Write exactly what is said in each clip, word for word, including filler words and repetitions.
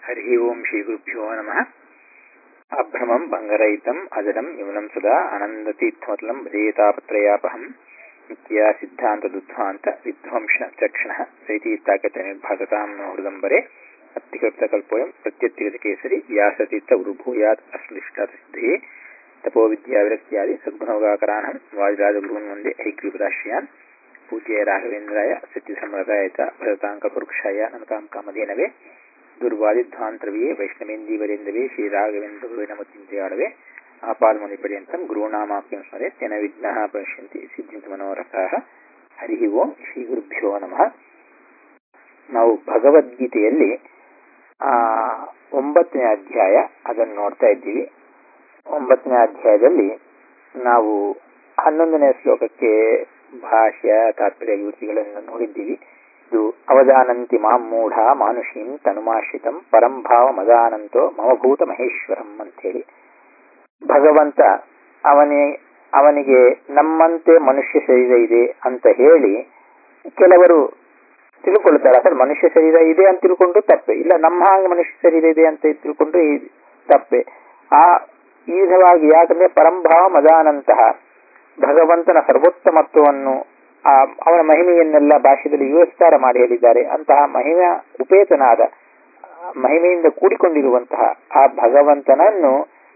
ಹರಿ ಓಂ ಶ್ರೀ ಗುರುಭ್ಯೋ ನಮಃ. ಅಭ್ರಮಂ ಭಂಗರಹಿತಂ ಅಜಡಂ ಯುವನಂ ಸದಾ ಆನಂದತೀರ್ಥಮತಲಂ ಭಜೇತಾಪತ್ರಯಾಪಹಂ ನಿತ್ಯ ಸಿದ್ಧಾಂತ ದುಧ್ವಾಂತ ವಿಧ್ವಂಸ ಚಕ್ಷಣಃ ಸೈತೀರ್ಥಾಗತ ನಿರ್ಭಾಸತಾಂ ನೋ ಹೃದಂಬರೆ ಅತ್ಯಕಲ್ಪೋಯಂ ಪ್ರತ್ಯತ್ಯಗತ ಕೇಸರಿ ವ್ಯಾಸತೀರ್ಥ ಉರುಭೂಯಾತ್ ಅಶ್ಲಿಷ್ಟಾತಸಿದ್ಧೇ ತಪೋ ವಿದ್ಯಾವಿರಕ್ತ್ಯಾದಿ ಸದ್ಗುಣೋಗಾಕರಾಣಂ ವಾದಿರಾಜಗುರುನ್ ವಂದೇ ಹೈಗ್ರೀಪದಾಶ್ರಯಾನ್ ಪೂಜ್ಯ ರಾಘವೇಂದ್ರಾಯ ಸತ್ಯಸಮ್ರತಾಯ ಚ ಭರತಾಂಕಪುರುಕ್ಷಾಯ ನಮತಾಂ ಕಾಮಧೇನವೇ ದುರ್ವಾದಿಧ್ವಾಂತರವಿಯೇ ವೈಷ್ಣವೇಂದೀವರೇಂದವೇ ಶ್ರೀರಾಘವೇಂದ್ರ ನಮಚಿಂತೆಯಾಳವೇ ಆಪಾದಮುನಿ ಪರ್ಯಂತಂ ಗುರುಣಾಮಾಪ್ಯಂ ಸ್ಮರೆ ತೆನ ವಿಘ್ನಃ ಪಶ್ಯಂತಿ ಸಿದ್ಧಿಂತ ಮನೋರಥಾಃ. ಹರಿ ಓಂ ಶ್ರೀ ಗುರುಭ್ಯೋ ನಮಃ. ನಾವು ಭಗವದ್ಗೀತೆಯಲ್ಲಿ ಆ ಒಂಬತ್ತನೇ ಅಧ್ಯಾಯ ಅದನ್ನು ನೋಡ್ತಾ ಇದ್ದೀವಿ. ಒಂಬತ್ತನೇ ಅಧ್ಯಾಯದಲ್ಲಿ ನಾವು ಹನ್ನೊಂದನೇ ಶ್ಲೋಕಕ್ಕೆ ಭಾಷ್ಯ ತಾತ್ಪರ್ಯ ವಿವೃತ್ತಿಗಳನ್ನು ನೋಡಿದ್ದೀವಿ. ಇದು ಅವಜಾನಂತಿ ಮಾಂ ಮೂಢ ಮಾನುಷೀಂ ತನುಮಾಶ್ರಿತಂ ಪರಂಭಾವ ಮದಾನಂತೋ ಮಮಭೂತ ಮಹೇಶ್ವರಂ ಅಂತೇಳಿ ಭಗವಂತ ಅವನೇ ಅವನಿಗೆ ನಮ್ಮಂತೆ ಮನುಷ್ಯ ಶರೀರ ಇದೆ ಅಂತ ಹೇಳಿ ಕೆಲವರು ತಿಳ್ಕೊಳ್ತಾರೆ. ಅಸలు ಮನುಷ್ಯ ಶರೀರ ಇದೆ ಅಂತ ತಿಳ್ಕೊಂಡು ತಪ್ಪೆ, ಇಲ್ಲ ನಮ್ಮ ಹಾಗೆ ಮನುಷ್ಯ ಶರೀರ ಇದೆ ಅಂತ ತಿಳ್ಕೊಂಡು ತಪ್ಪೆ. ಆ ಈ ವಿಧವಾಗಿ ಯಾಕಂದ್ರೆ ಪರಂಭಾವ ಮದಾನಂತಹ ಭಗವಂತನ ಸರ್ವೋತ್ತಮತ್ವವನ್ನು ಆ ಅವನ ಮಹಿಮೆಯನ್ನೆಲ್ಲ ಭಾಷೆಯಲ್ಲಿ ವಿವಸ್ತಾರ ಮಾಡಿ ಹೇಳಿದ್ದಾರೆ. ಅಂತಹ ಮಹಿಮೆ ಉಪೇತನಾದ ಮಹಿಮೆಯಿಂದ ಕೂಡಿಕೊಂಡಿರುವಂತಹ ಆ ಭಗವಂತನನ್ನು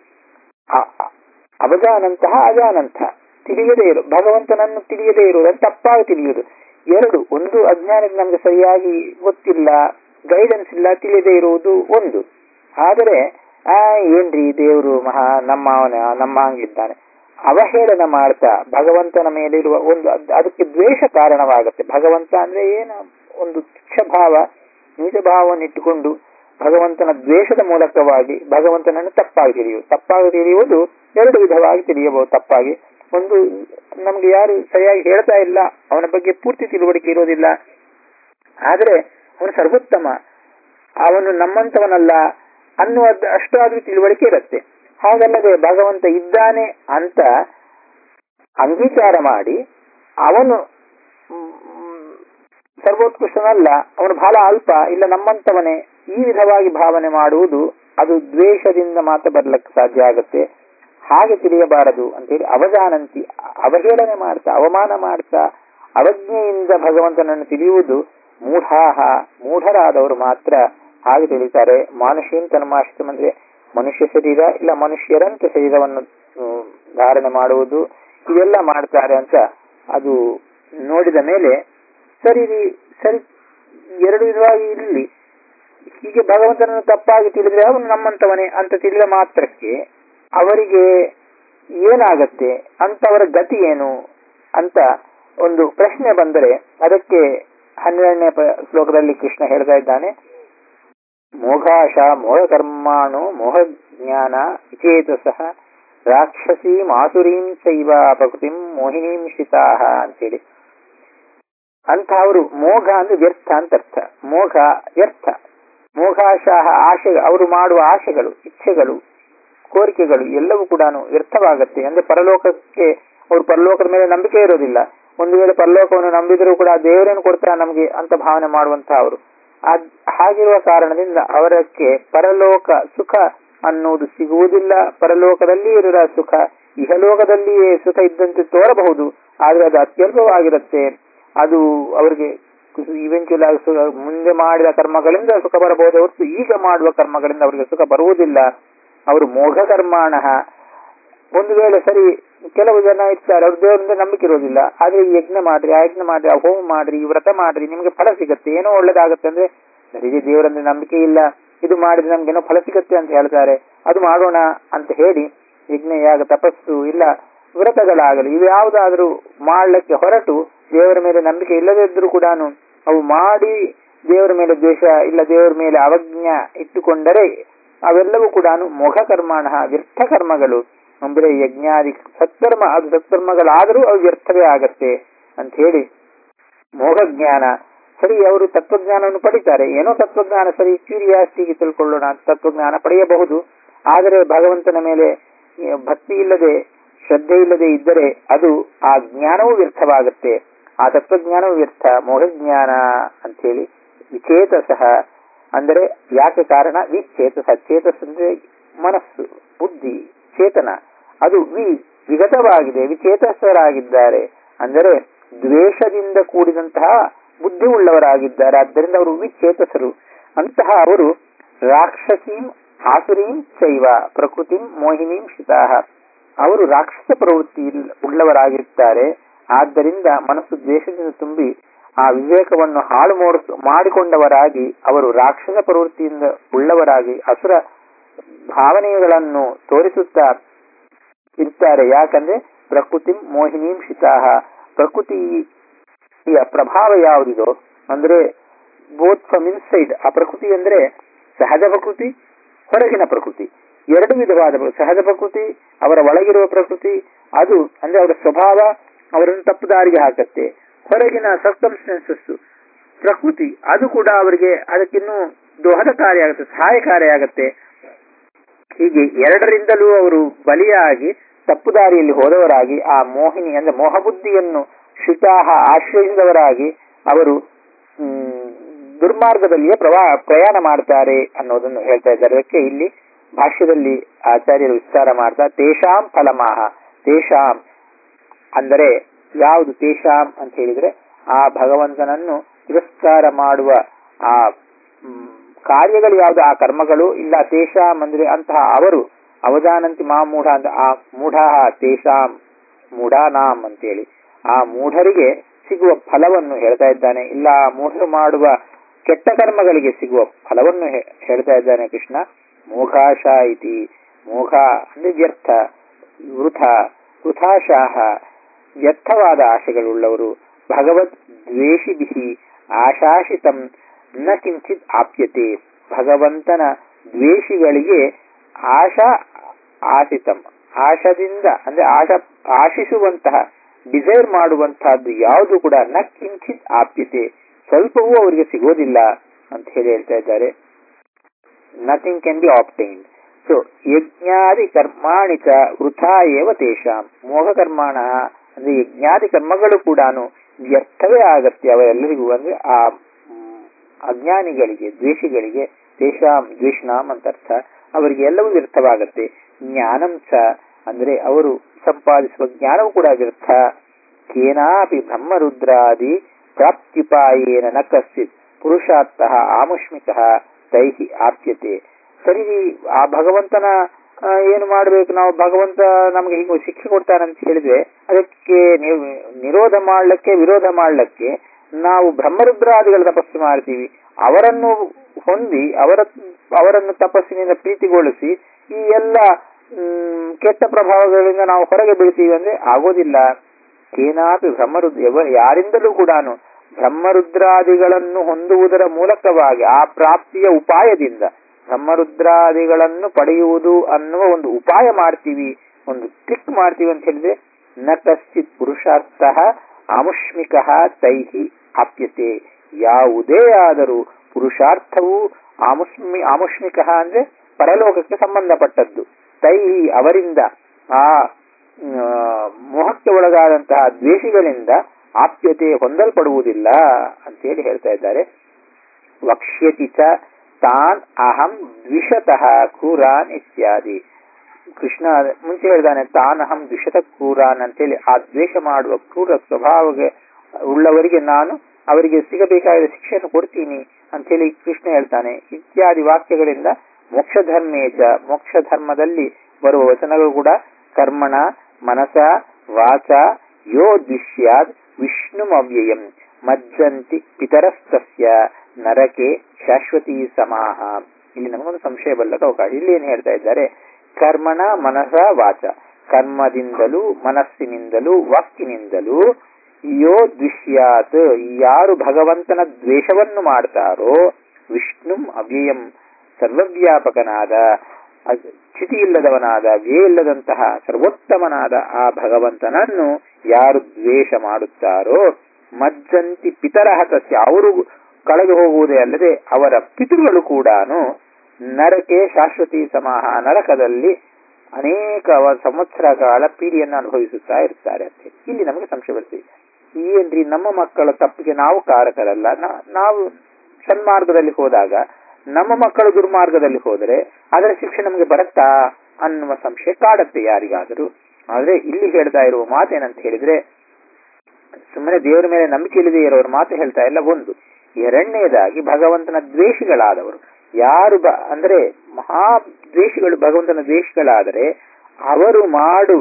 ಅವಜಾನಂತಹ ಅಜಾನಂತ ತಿಳಿಯದೇ ಇರು ಭಗವಂತನನ್ನು ತಿಳಿಯದೇ ಇರುವುದನ್ನು ತಪ್ಪಾಗಿ ತಿಳಿಯುವುದು ಎರಡು. ಒಂದು ಅಜ್ಞಾನಕ್ಕೆ ನಮ್ಗೆ ಸರಿಯಾಗಿ ಗೊತ್ತಿಲ್ಲ, ಗೈಡೆನ್ಸ್ ಇಲ್ಲ, ತಿಳಿಯದೇ ಇರುವುದು ಒಂದು. ಆದರೆ ಆ ಏನ್ರಿ ದೇವರು ಮಹಾ ನಮ್ಮ ಅವನ ನಮ್ಮ ಹಂಗಿದ್ದಾನೆ ಅವಹೇಳನ ಮಾಡ್ತಾ ಭಗವಂತನ ಮೇಲಿರುವ ಒಂದು ಅದಕ್ಕೆ ದ್ವೇಷ ಕಾರಣವಾಗುತ್ತೆ. ಭಗವಂತ ಅಂದ್ರೆ ಏನು ಒಂದು ತುಚ್ಛಭಾವ ನೀಚ ಭಾವವನ್ನು ಇಟ್ಟುಕೊಂಡು ಭಗವಂತನ ದ್ವೇಷದ ಮೂಲಕವಾಗಿ ಭಗವಂತನನ್ನು ತಪ್ಪಾಗಿ ತಿಳಿಯುವುದು. ತಪ್ಪಾಗಿ ತಿಳಿಯುವುದು ಎರಡು ವಿಧವಾಗಿ ತಿಳಿಯಬಹುದು. ತಪ್ಪಾಗಿ ಒಂದು, ನಮ್ಗೆ ಯಾರು ಸರಿಯಾಗಿ ಹೇಳ್ತಾ ಇಲ್ಲ, ಅವನ ಬಗ್ಗೆ ಪೂರ್ತಿ ತಿಳುವಳಿಕೆ ಇರೋದಿಲ್ಲ, ಆದರೆ ಅವನು ಸರ್ವೋತ್ತಮ, ಅವನು ನಮ್ಮಂತವನಲ್ಲ ಅನ್ನುವ ಅಷ್ಟಾದ್ರೂ ತಿಳುವಳಿಕೆ ಇರುತ್ತೆ. ಹಾಗಲ್ಲದೆ ಭಗವಂತ ಇದ್ದಾನೆ ಅಂತ ಅಂಗೀಕಾರ ಮಾಡಿ ಅವನು ಸರ್ವೋತ್ಕೃಷ್ಟನಲ್ಲ, ಅವನು ಬಹಳ ಅಲ್ಪ, ಇಲ್ಲ ನಮ್ಮಂತವನೇ, ಈ ವಿಧವಾಗಿ ಭಾವನೆ ಮಾಡುವುದು ಅದು ದ್ವೇಷದಿಂದ ಮಾತ್ರ ಬರ್ಲಿಕ್ಕೆ ಸಾಧ್ಯ ಆಗುತ್ತೆ. ಹಾಗೆ ತಿಳಿಯಬಾರದು ಅಂತೇಳಿ ಅವಜಾನಂತಿ ಅವಹೇಳನೆ ಮಾಡ್ತಾ ಅವಮಾನ ಮಾಡ್ತಾ ಅವಜ್ಞೆಯಿಂದ ಭಗವಂತನನ್ನು ತಿಳಿಯುವುದು ಮೂಢಾಹ ಮೂಢರಾದವರು ಮಾತ್ರ ಹಾಗೆ ತಿಳಿತಾರೆ. ಮಾನುಷೀಂ ತನ್ಮಾಶ್ರಿತಂ ಅಂದ್ರೆ ಮನುಷ್ಯ ಶರೀರ ಇಲ್ಲ ಮನುಷ್ಯರಂತೆ ಶರೀರವನ್ನು ಧಾರಣೆ ಮಾಡುವುದು ಇದೆಲ್ಲ ಮಾಡ್ತಾರೆ ಅಂತ ಅದು ನೋಡಿದ ಮೇಲೆ ಸರಿ ಸರಿ ಎರಡು ವಿಧವಾಗಿ ಇರಲಿ. ಹೀಗೆ ಭಗವಂತನನ್ನು ತಪ್ಪಾಗಿ ತಿಳಿದ್ರೆ ಅವನು ನಮ್ಮಂತವನೇ ಅಂತ ತಿಳಿದ ಮಾತ್ರಕ್ಕೆ ಅವರಿಗೆ ಏನಾಗತ್ತೆ ಅಂತ, ಅವರ ಗತಿ ಏನು ಅಂತ ಒಂದು ಪ್ರಶ್ನೆ ಬಂದರೆ ಅದಕ್ಕೆ ಹನ್ನೆರಡನೇ ಶ್ಲೋಕದಲ್ಲಿ ಕೃಷ್ಣ ಹೇಳ್ತಾ ಇದ್ದಾನೆ. ಮೋಘಾಶ ಮೋಹ ಕರ್ಮಾಣು ಮೋಹ ಜ್ಞಾನ ವಿಚೇತಸಃ ರಾಕ್ಷಸೀ ಮಾಸುರೀಂ ಚೈವ ಪ್ರಕೃತಿಂ ಮೋಹಿನೀಂ ಶ್ರಿತಾಹ ಅಂತೇಳಿ. ಅಂತ ಅವರು ಮೋಘ ಅಂದ್ರೆ ವ್ಯರ್ಥ ಅಂತ ಅರ್ಥ. ಮೋಘ ವ್ಯರ್ಥ. ಮೋಘಾಶಾಹ ಆಶೆ, ಅವರು ಮಾಡುವ ಆಶೆಗಳು, ಇಚ್ಛೆಗಳು, ಕೋರಿಕೆಗಳು ಎಲ್ಲವೂ ಕೂಡ ವ್ಯರ್ಥವಾಗತ್ತೆ. ಅಂದ್ರೆ ಪರಲೋಕಕ್ಕೆ ಅವರು ಪರಲೋಕದ ಮೇಲೆ ನಂಬಿಕೆ ಇರೋದಿಲ್ಲ. ಒಂದು ವೇಳೆ ಪರಲೋಕವನ್ನು ನಂಬಿದರೂ ಕೂಡ ದೇವರೇನು ಕೊಡ್ತಾ ನಮ್ಗೆ ಅಂತ ಭಾವನೆ ಮಾಡುವಂತಹ ಅವರು. ಹಾಗಿರುವ ಕಾರಣದಿಂದ ಅವರಕ್ಕೆ ಪರಲೋಕ ಸುಖ ಅನ್ನುವುದು ಸಿಗುವುದಿಲ್ಲ. ಪರಲೋಕದಲ್ಲಿ ಇರುವ ಸುಖ ಇಹಲೋಕದಲ್ಲಿಯೇ ಸುಖ ಇದ್ದಂತೆ ತೋರಬಹುದು, ಆದ್ರೆ ಅದು ಅತ್ಯಲ್ಪವಾಗಿರುತ್ತೆ. ಅದು ಅವರಿಗೆ ಇವೆಂಚುಯಲ್ ಆಗಿ ಸುಖ ಮುಂದೆ ಮಾಡಿದ ಕರ್ಮಗಳಿಂದ ಸುಖ ಬರಬಹುದು ಹೊರತು ಈಗ ಮಾಡುವ ಕರ್ಮಗಳಿಂದ ಅವರಿಗೆ ಸುಖ ಬರುವುದಿಲ್ಲ. ಅವರು ಮೋಘ ಕರ್ಮಾಣ. ಒಂದು ವೇಳೆ ಸರಿ ಕೆಲವು ಜನ ಇರ್ತಾರೆ, ಅವ್ರ ದೇವರಿಂದ ನಂಬಿಕೆ ಇರೋದಿಲ್ಲ, ಆದ್ರೆ ಈ ಯಜ್ಞ ಮಾಡ್ರಿ, ಆ ಯಜ್ಞ ಮಾಡ್ರಿ, ಆ ಹೋಮ ಮಾಡ್ರಿ, ಈ ವ್ರತ ಮಾಡ್ರಿ, ನಿಮ್ಗೆ ಫಲ ಸಿಗತ್ತೆ, ಏನೋ ಒಳ್ಳೇದಾಗತ್ತೆ ಅಂದ್ರೆ ಸರಿ ದೇವರಂದ್ರೆ ನಂಬಿಕೆ ಇಲ್ಲ, ಇದು ಮಾಡಿದ್ರೆ ನಮ್ಗೆ ಏನೋ ಫಲ ಸಿಗತ್ತೆ ಅಂತ ಹೇಳ್ತಾರೆ, ಅದು ಮಾಡೋಣ ಅಂತ ಹೇಳಿ ಯಜ್ಞ ಯಾಗ ತಪಸ್ಸು ಇಲ್ಲ ವ್ರತಗಳಾಗಲಿ ಇವು ಯಾವುದಾದ್ರೂ ಮಾಡ್ಲಿಕ್ಕೆ ಹೊರಟು ದೇವರ ಮೇಲೆ ನಂಬಿಕೆ ಇಲ್ಲದೇ ಇದ್ರೂ ಕೂಡ ಅವು ಮಾಡಿ ದೇವರ ಮೇಲೆ ದ್ವೇಷ ಇಲ್ಲ ದೇವರ ಮೇಲೆ ಅವಜ್ಞ ಇಟ್ಟುಕೊಂಡರೆ ಅವೆಲ್ಲವೂ ಕೂಡ ಮೋಘ ಕರ್ಮಾಣ ವ್ಯರ್ಥ ಕರ್ಮಗಳು. ಅಂದ್ರೆ ಯಜ್ಞಾದಿ ಸತ್ಕರ್ಮ, ಅದು ಸತ್ಕರ್ಮಗಳಾದರೂ ಅವು ವ್ಯರ್ಥವೇ ಆಗತ್ತೆ ಅಂತ ಹೇಳಿ ಮೋಹ ಜ್ಞಾನ. ಸರಿ, ಅವರು ತತ್ವಜ್ಞಾನವನ್ನು ಪಡಿತಾರೆ, ಏನೋ ತತ್ವಜ್ಞಾನ ಸರಿ ಕ್ಯೂರಿಯಾಸಿಟಿಗೆ ತಿಳ್ಕೊಳ್ಳೋಣ, ತತ್ವಜ್ಞಾನ ಪಡೆಯಬಹುದು. ಆದರೆ ಭಗವಂತನ ಮೇಲೆ ಭಕ್ತಿ ಇಲ್ಲದೆ ಶ್ರದ್ಧೆ ಇಲ್ಲದೆ ಇದ್ದರೆ ಅದು ಆ ಜ್ಞಾನವೂ ವ್ಯರ್ಥವಾಗುತ್ತೆ, ಆ ತತ್ವಜ್ಞಾನವೂ ವ್ಯರ್ಥ, ಮೋಹಜ್ಞಾನ ಅಂತ ಹೇಳಿ ವಿಚೇತಸಃ ಅಂದರೆ ಯಾಕೆ ಕಾರಣ ವಿಚೇತಸ, ಚೇತಸ್ ಅಂದ್ರೆ ಮನಸ್ಸು, ಬುದ್ಧಿ, ಚೇತನ, ಅದು ವಿ ವಿಗತವಾಗಿದೆ, ವಿಚೇತಸರಾಗಿದ್ದಾರೆ. ಅಂದರೆ ದ್ವೇಷದಿಂದ ಕೂಡಿದಂತಹ ಬುದ್ಧಿ ಉಳ್ಳವರಾಗಿದ್ದಾರೆ. ಆದ್ದರಿಂದ ಅವರು ವಿಚೇತಸರು. ಅಂತಹ ಅವರು ರಾಕ್ಷಸೀಂ ಆಸುರೀಂ ಚೈವ ಪ್ರಕೃತಿಂ ಮೋಹಿನೀಂ ಶಿತಾಹ, ಅವರು ರಾಕ್ಷಸ ಪ್ರವೃತ್ತಿ ಉಳ್ಳವರಾಗಿರ್ತಾರೆ. ಆದ್ದರಿಂದ ಮನಸ್ಸು ದ್ವೇಷದಿಂದ ತುಂಬಿ ಆ ವಿವೇಕವನ್ನು ಹಾಳು ಮಾಡಿಕೊಂಡವರಾಗಿ ಅವರು ರಾಕ್ಷಸ ಪ್ರವೃತ್ತಿಯಿಂದ ಉಳ್ಳವರಾಗಿ ಅಸುರ ಭಾವನೆಗಳನ್ನು ತೋರಿಸುತ್ತಾ ಇರ್ತಾರೆ. ಯಾಕಂದ್ರೆ ಪ್ರಕೃತಿ ಮೋಹಿನೀಂ ಶಿತಾಹ, ಪ್ರಕೃತಿಯ ಪ್ರಭಾವ ಯಾವುದಿದೋ ಅಂದ್ರೆ ಬೋತ್ ಫ್ರಮ್ ಇನ್ಸೈಡ್, ಆ ಪ್ರಕೃತಿ ಅಂದ್ರೆ ಸಹಜ ಪ್ರಕೃತಿ, ಹೊರಗಿನ ಪ್ರಕೃತಿ, ಎರಡು ವಿಧವಾದ ಸಹಜ ಪ್ರಕೃತಿ, ಅವರ ಒಳಗಿರುವ ಪ್ರಕೃತಿ, ಅದು ಅಂದ್ರೆ ಅವರ ಸ್ವಭಾವ ಅವರನ್ನು ತಪ್ಪು ದಾರಿಗೆ ಹಾಕತ್ತೆ. ಹೊರಗಿನ ಸರ್ಕಮ್ಸ್ಟೆನ್ಸಸ್ ಪ್ರಕೃತಿ, ಅದು ಕೂಡ ಅವರಿಗೆ ಅದಕ್ಕಿನ್ನೂ ದೋಹದಕಾರಿಯಾಗತ್ತೆ, ಸಹಾಯಕಾರಿಯಾಗತ್ತೆ. ಹೀಗೆ ಎರಡರಿಂದಲೂ ಅವರು ಬಲಿಯಾಗಿ ತಪ್ಪು ದಾರಿಯಲ್ಲಿ ಹೋದವರಾಗಿ ಆ ಮೋಹಿನಿ ಅಂದ್ರೆ ಮೋಹಬುದ್ಧಿಯನ್ನು ಶಿತಾಹ ಆಶ್ರಯಿಸಿದವರಾಗಿ ಅವರು ಹ್ಮ್ ದುರ್ಮಾರ್ಗದಲ್ಲಿಯೇ ಪ್ರವಾ ಪ್ರಯಾಣ ಮಾಡ್ತಾರೆ ಅನ್ನೋದನ್ನು ಹೇಳ್ತಾ ಇದ್ದಾರೆ. ಅದಕ್ಕೆ ಇಲ್ಲಿ ಭಾಷ್ಯದಲ್ಲಿ ಆಚಾರ್ಯರು ವಿಸ್ತಾರ ಮಾಡ್ತಾ ತೇಷಾಂ ಫಲಮಾಹ, ತೇಷಾಂ ಅಂದರೆ ಯಾವುದು ತೇಷಾಂ ಅಂತ ಹೇಳಿದ್ರೆ ಆ ಭಗವಂತನನ್ನು ತಿರಸ್ಕಾರ ಮಾಡುವ ಆ ಕಾರ್ಯಗಳು ಯಾವುದು, ಆ ಕರ್ಮಗಳು ಇಲ್ಲ. ತೇಷಾಂ ಅಂದ್ರೆ ಅಂತಹ ಅವರು ಅವಜಾನಂತಿ ಮಾ ಮೂಢ ಅಂತ ಆ ಮೂಢ ತೇಷಾಂ ಮೂಢಾನಾಂ ಅಂತೇಳಿ ಆ ಮೂಢರಿಗೆ ಸಿಗುವ ಫಲವನ್ನು ಹೇಳ್ತಾ ಇದ್ದಾನೆ. ಇಲ್ಲ ಆ ಮೂಢರು ಮಾಡುವ ಕೆಟ್ಟ ಕರ್ಮಗಳಿಗೆ ಸಿಗುವ ಫಲವನ್ನು ಹೇಳ್ತಾ ಇದ್ದಾನೆ ಕೃಷ್ಣ. ಮೋಘಾಶ ಇತಿ, ಮೋಘ ಅಂದ್ರೆ ವ್ಯರ್ಥ, ವೃಥ, ವೃಥಾಶಾಹ ವ್ಯರ್ಥವಾದ ಆಶೆಗಳುಳ್ಳವರು. ಭಗವದ್ ದ್ವೇಷಿಭಿಃ ಆಶಾಸಿತಂ ನ ಕಿಂಚಿತ್ ಆಪ್ಯತೆ, ಭಗವಂತನ ದ್ವೇಷಿಗಳಿಗೆ ಆಶಾ ಆಸಿತಂ, ಆಶದಿಂದ ಅಂದ್ರೆ ಆಶ ಆಶಿಸುವಂತಹ ಡಿಸೈರ್ ಮಾಡುವಂತಹದ್ದು ಯಾವುದು ಕೂಡ ನ ಕಿಂಚಿತ್ ಆಪ್ಯತೆ, ಸ್ವಲ್ಪವೂ ಅವರಿಗೆ ಸಿಗೋದಿಲ್ಲ ಅಂತ ಹೇಳಿ ಹೇಳ್ತಾ ಇದ್ದಾರೆ. Nothing can be obtained. So ಯಜ್ಞಾದಿ ಕರ್ಮಾಣಿ ಚ ವೃಥಾ ಏವ ತೇಷಾಂ, ಮೋಹ ಕರ್ಮಾಣ ಅಂದ್ರೆ ಯಜ್ಞಾದಿ ಕರ್ಮಗಳು ಕೂಡ ವ್ಯರ್ಥವೇ ಆಗತ್ತೆ ಅವರೆಲ್ಲರಿಗೂ. ಅಂದ್ರೆ ಆ ಅಜ್ಞಾನಿಗಳಿಗೆ, ದ್ವೇಷಿಗಳಿಗೆ, ತೇಷಾಂ ದ್ವೇಷನಾಂ ಅಂತ ಅರ್ಥ, ಅವರಿಗೆ ಎಲ್ಲವೂ ವ್ಯರ್ಥವಾಗತ್ತೆ. ಜ್ಞಾನಂ ಚ ಅಂದ್ರೆ ಅವರು ಸಂಪಾದಿಸುವ ಜ್ಞಾನವೂ ಕೂಡ ವ್ಯರ್ಥ. ಕೇನಾಪಿ ಬ್ರಹ್ಮರುದ್ರಾದಿ ಪ್ರಾಪ್ತ್ಯುಪಾಯೇನ ನ ಕಶ್ಚಿತ್ ಪುರುಷಾರ್ಥಃ ಆಮುಷ್ಮಿಕಃ ತೈಹಿ ಆಪ್ಯತೆ. ಸರಿ, ಆ ಭಗವಂತನ ಏನು ಮಾಡ್ಬೇಕು ನಾವು, ಭಗವಂತ ನಮ್ಗೆ ಹೀಗೆ ಶಿಕ್ಷೆ ಕೊಡ್ತಾನಂತ ಹೇಳಿದ್ರೆ ಅದಕ್ಕೆ ನಿರೋಧ ಮಾಡ್ಲಿಕ್ಕೆ, ವಿರೋಧ ಮಾಡ್ಲಿಕ್ಕೆ ನಾವು ಬ್ರಹ್ಮರುದ್ರಾದಿಗಳ ತಪಸ್ಸು ಮಾಡ್ತೀವಿ. ಅವರನ್ನು ಹೊಂದಿ ಅವರ ಅವರನ್ನು ತಪಸ್ಸಿನಿಂದ ಪ್ರೀತಿಗೊಳಿಸಿ ಈ ಎಲ್ಲ ಹ್ಮ್ ಕೆಟ್ಟ ಪ್ರಭಾವಗಳಿಂದ ನಾವು ಹೊರಗೆ ಬೀಳ್ತೀವಿ ಅಂದ್ರೆ ಆಗೋದಿಲ್ಲ. ಏನಾಪಿ ಬ್ರಹ್ಮರುದ್ರ ಯಾರಿಂದಲೂ ಕೂಡ ಬ್ರಹ್ಮರುದ್ರಾದಿಗಳನ್ನು ಹೊಂದುವುದರ ಮೂಲಕವಾಗಿ ಆ ಪ್ರಾಪ್ತಿಯ ಉಪಾಯದಿಂದ ಬ್ರಹ್ಮರುದ್ರಾದಿಗಳನ್ನು ಪಡೆಯುವುದು ಅನ್ನುವ ಒಂದು ಉಪಾಯ ಮಾಡ್ತೀವಿ, ಒಂದು ಕ್ಲಿಕ್ ಮಾಡ್ತೀವಿ ಅಂತ ಹೇಳಿದ್ರೆ ನ ಕಶ್ಚಿತ್ ಪುರುಷಾರ್ಥ ಆಮುಷ್ಮಿಕಃ ತೈಹಿ ಆಪ್ಯತೆ. ಯಾವುದೇ ಆದರೂ ಪುರುಷಾರ್ಥವು ಆಮುಷ್ಮಿ ಆಮುಷ್ಮಿಕಃ ಅಂದ್ರೆ ಪರಲೋಕಕ್ಕೆ ಸಂಬಂಧಪಟ್ಟದ್ದು. ತೈಹಿ ಅವರಿಂದ ಆ ಮೋಹಕ್ಕೆ ಒಳಗಾದಂತಹ ದ್ವೇಷಿಗಳಿಂದ ಆಪ್ಯತೆ ಹೊಂದಲ್ಪಡುವುದಿಲ್ಲ ಅಂತೇಳಿ ಹೇಳ್ತಾ ಇದ್ದಾರೆ. ವಕ್ಷ್ಯತಿ ಚ ತಾನ್ ಅಹಂ ದ್ವಿಷತಃ ಕ್ರೂರಾನ್ ಇತ್ಯಾದಿ. ಕೃಷ್ಣ ಮುಂಚೆ ಹೇಳ್ತಾನೆ ತಾನ್ ಅಹಂ ದ್ವಿಷತ ಕ್ರೂರಾನ್ ಅಂತೇಳಿ, ಆ ದ್ವೇಷ ಮಾಡುವ ಕ್ರೂರ ಸ್ವಭಾವ ಉಳ್ಳವರಿಗೆ ನಾನು ಅವರಿಗೆ ಸಿಗಬೇಕಾದ ಶಿಕ್ಷೆಯನ್ನು ಕೊಡ್ತೀನಿ ಅಂತೇಳಿ ಕೃಷ್ಣ ಹೇಳ್ತಾನೆ. ಇತ್ಯಾದಿ ವಾಕ್ಯಗಳಿಂದ ಮೋಕ್ಷ ಧರ್ಮೇಚ, ಮೋಕ್ಷ ಧರ್ಮದಲ್ಲಿ ಬರುವ ವಚನಗಳು ಕೂಡ ಕರ್ಮಣ ಮನಸ ವಾಚ ಯೋ ದ್ವಿಷ್ಯಾದ್ ವಿಷ್ಣುಮವ್ಯಯಂ ಮಜ್ಜಂತಿ ಪಿತರಸ್ತಸ್ಯ ನರಕೆ ಶಾಶ್ವತೀ ಸಮಾಹ. ಇಲ್ಲಿ ನಮಗೊಂದು ಸಂಶಯ ಬಲ್ಲಕ ಅವಕಾಶ. ಇಲ್ಲಿ ಏನು ಹೇಳ್ತಾ ಇದ್ದಾರೆ, ಕರ್ಮಣ ಮನಸ ವಾಚ, ಕರ್ಮದಿಂದಲೂ ಮನಸ್ಸಿನಿಂದಲೂ ವಾಕ್ಯನಿಂದಲೂ ಯೋ ದ್ವಿಷ್ಯಾತ್ ಯಾರು ಭಗವಂತನ ದ್ವೇಷವನ್ನು ಮಾಡ್ತಾರೋ, ವಿಷ್ಣುಂ ಅವ್ಯಯಂ ಸರ್ವವ್ಯಾಪಕನಾದ ಚ್ಯುತಿ ಇಲ್ಲದವನಾದ ವ್ಯಯ ಇಲ್ಲದಂತಹ ಸರ್ವೋತ್ತಮನಾದ ಆ ಭಗವಂತನನ್ನು ಯಾರು ದ್ವೇಷ ಮಾಡುತ್ತಾರೋ, ಮಜ್ಜಂತಿ ಪಿತರಹ ತಸ್ಯ ಅವರು ಕಳೆದು ಹೋಗುವುದೇ ಅಲ್ಲದೆ ಅವರ ಪಿತೃಗಳು ಕೂಡ ನರಕೆ ಶಾಶ್ವತಿ ಸಮಾಹ ನರಕದಲ್ಲಿ ಅನೇಕ ಸಂವತ್ಸರ ಕಾಲ ಪೀಡಿಯನ್ನು ಅನುಭವಿಸುತ್ತಾ ಇರ್ತಾರೆ ಅಂತ. ಇಲ್ಲಿ ನಮಗೆ ಸಂಶಯ ಬರ್ತದೆ, ಏನ್ರಿ ನಮ್ಮ ಮಕ್ಕಳ ತಪ್ಪಿಗೆ ನಾವು ಕಾರಕರಲ್ಲ, ನಾವು ಸನ್ಮಾರ್ಗದಲ್ಲಿ ಹೋದಾಗ ನಮ್ಮ ಮಕ್ಕಳು ದುರ್ಮಾರ್ಗದಲ್ಲಿ ಹೋದರೆ ಅದರ ಶಿಕ್ಷೆ ನಮಗೆ ಬರುತ್ತಾ ಅನ್ನುವ ಸಂಶಯ ಕಾಡತ್ತೆ ಯಾರಿಗಾದರೂ. ಆದ್ರೆ ಇಲ್ಲಿ ಹೇಳ್ತಾ ಇರುವ ಮಾತೇನಂತ ಹೇಳಿದ್ರೆ, ಸುಮ್ಮನೆ ದೇವರ ಮೇಲೆ ನಂಬಿಕೆ ಇಲ್ಲದೆ ಇರೋರ ಮಾತು ಹೇಳ್ತಾ ಇಲ್ಲ. ಒಂದು ಎರಡನೇದಾಗಿ ಭಗವಂತನ ದ್ವೇಷಿಗಳಾದವರು ಯಾರು ಬ ಅಂದ್ರೆ ಮಹಾ ದ್ವೇಷಿಗಳು, ಭಗವಂತನ ದ್ವೇಷಿಗಳಾದರೆ ಅವರು ಮಾಡುವ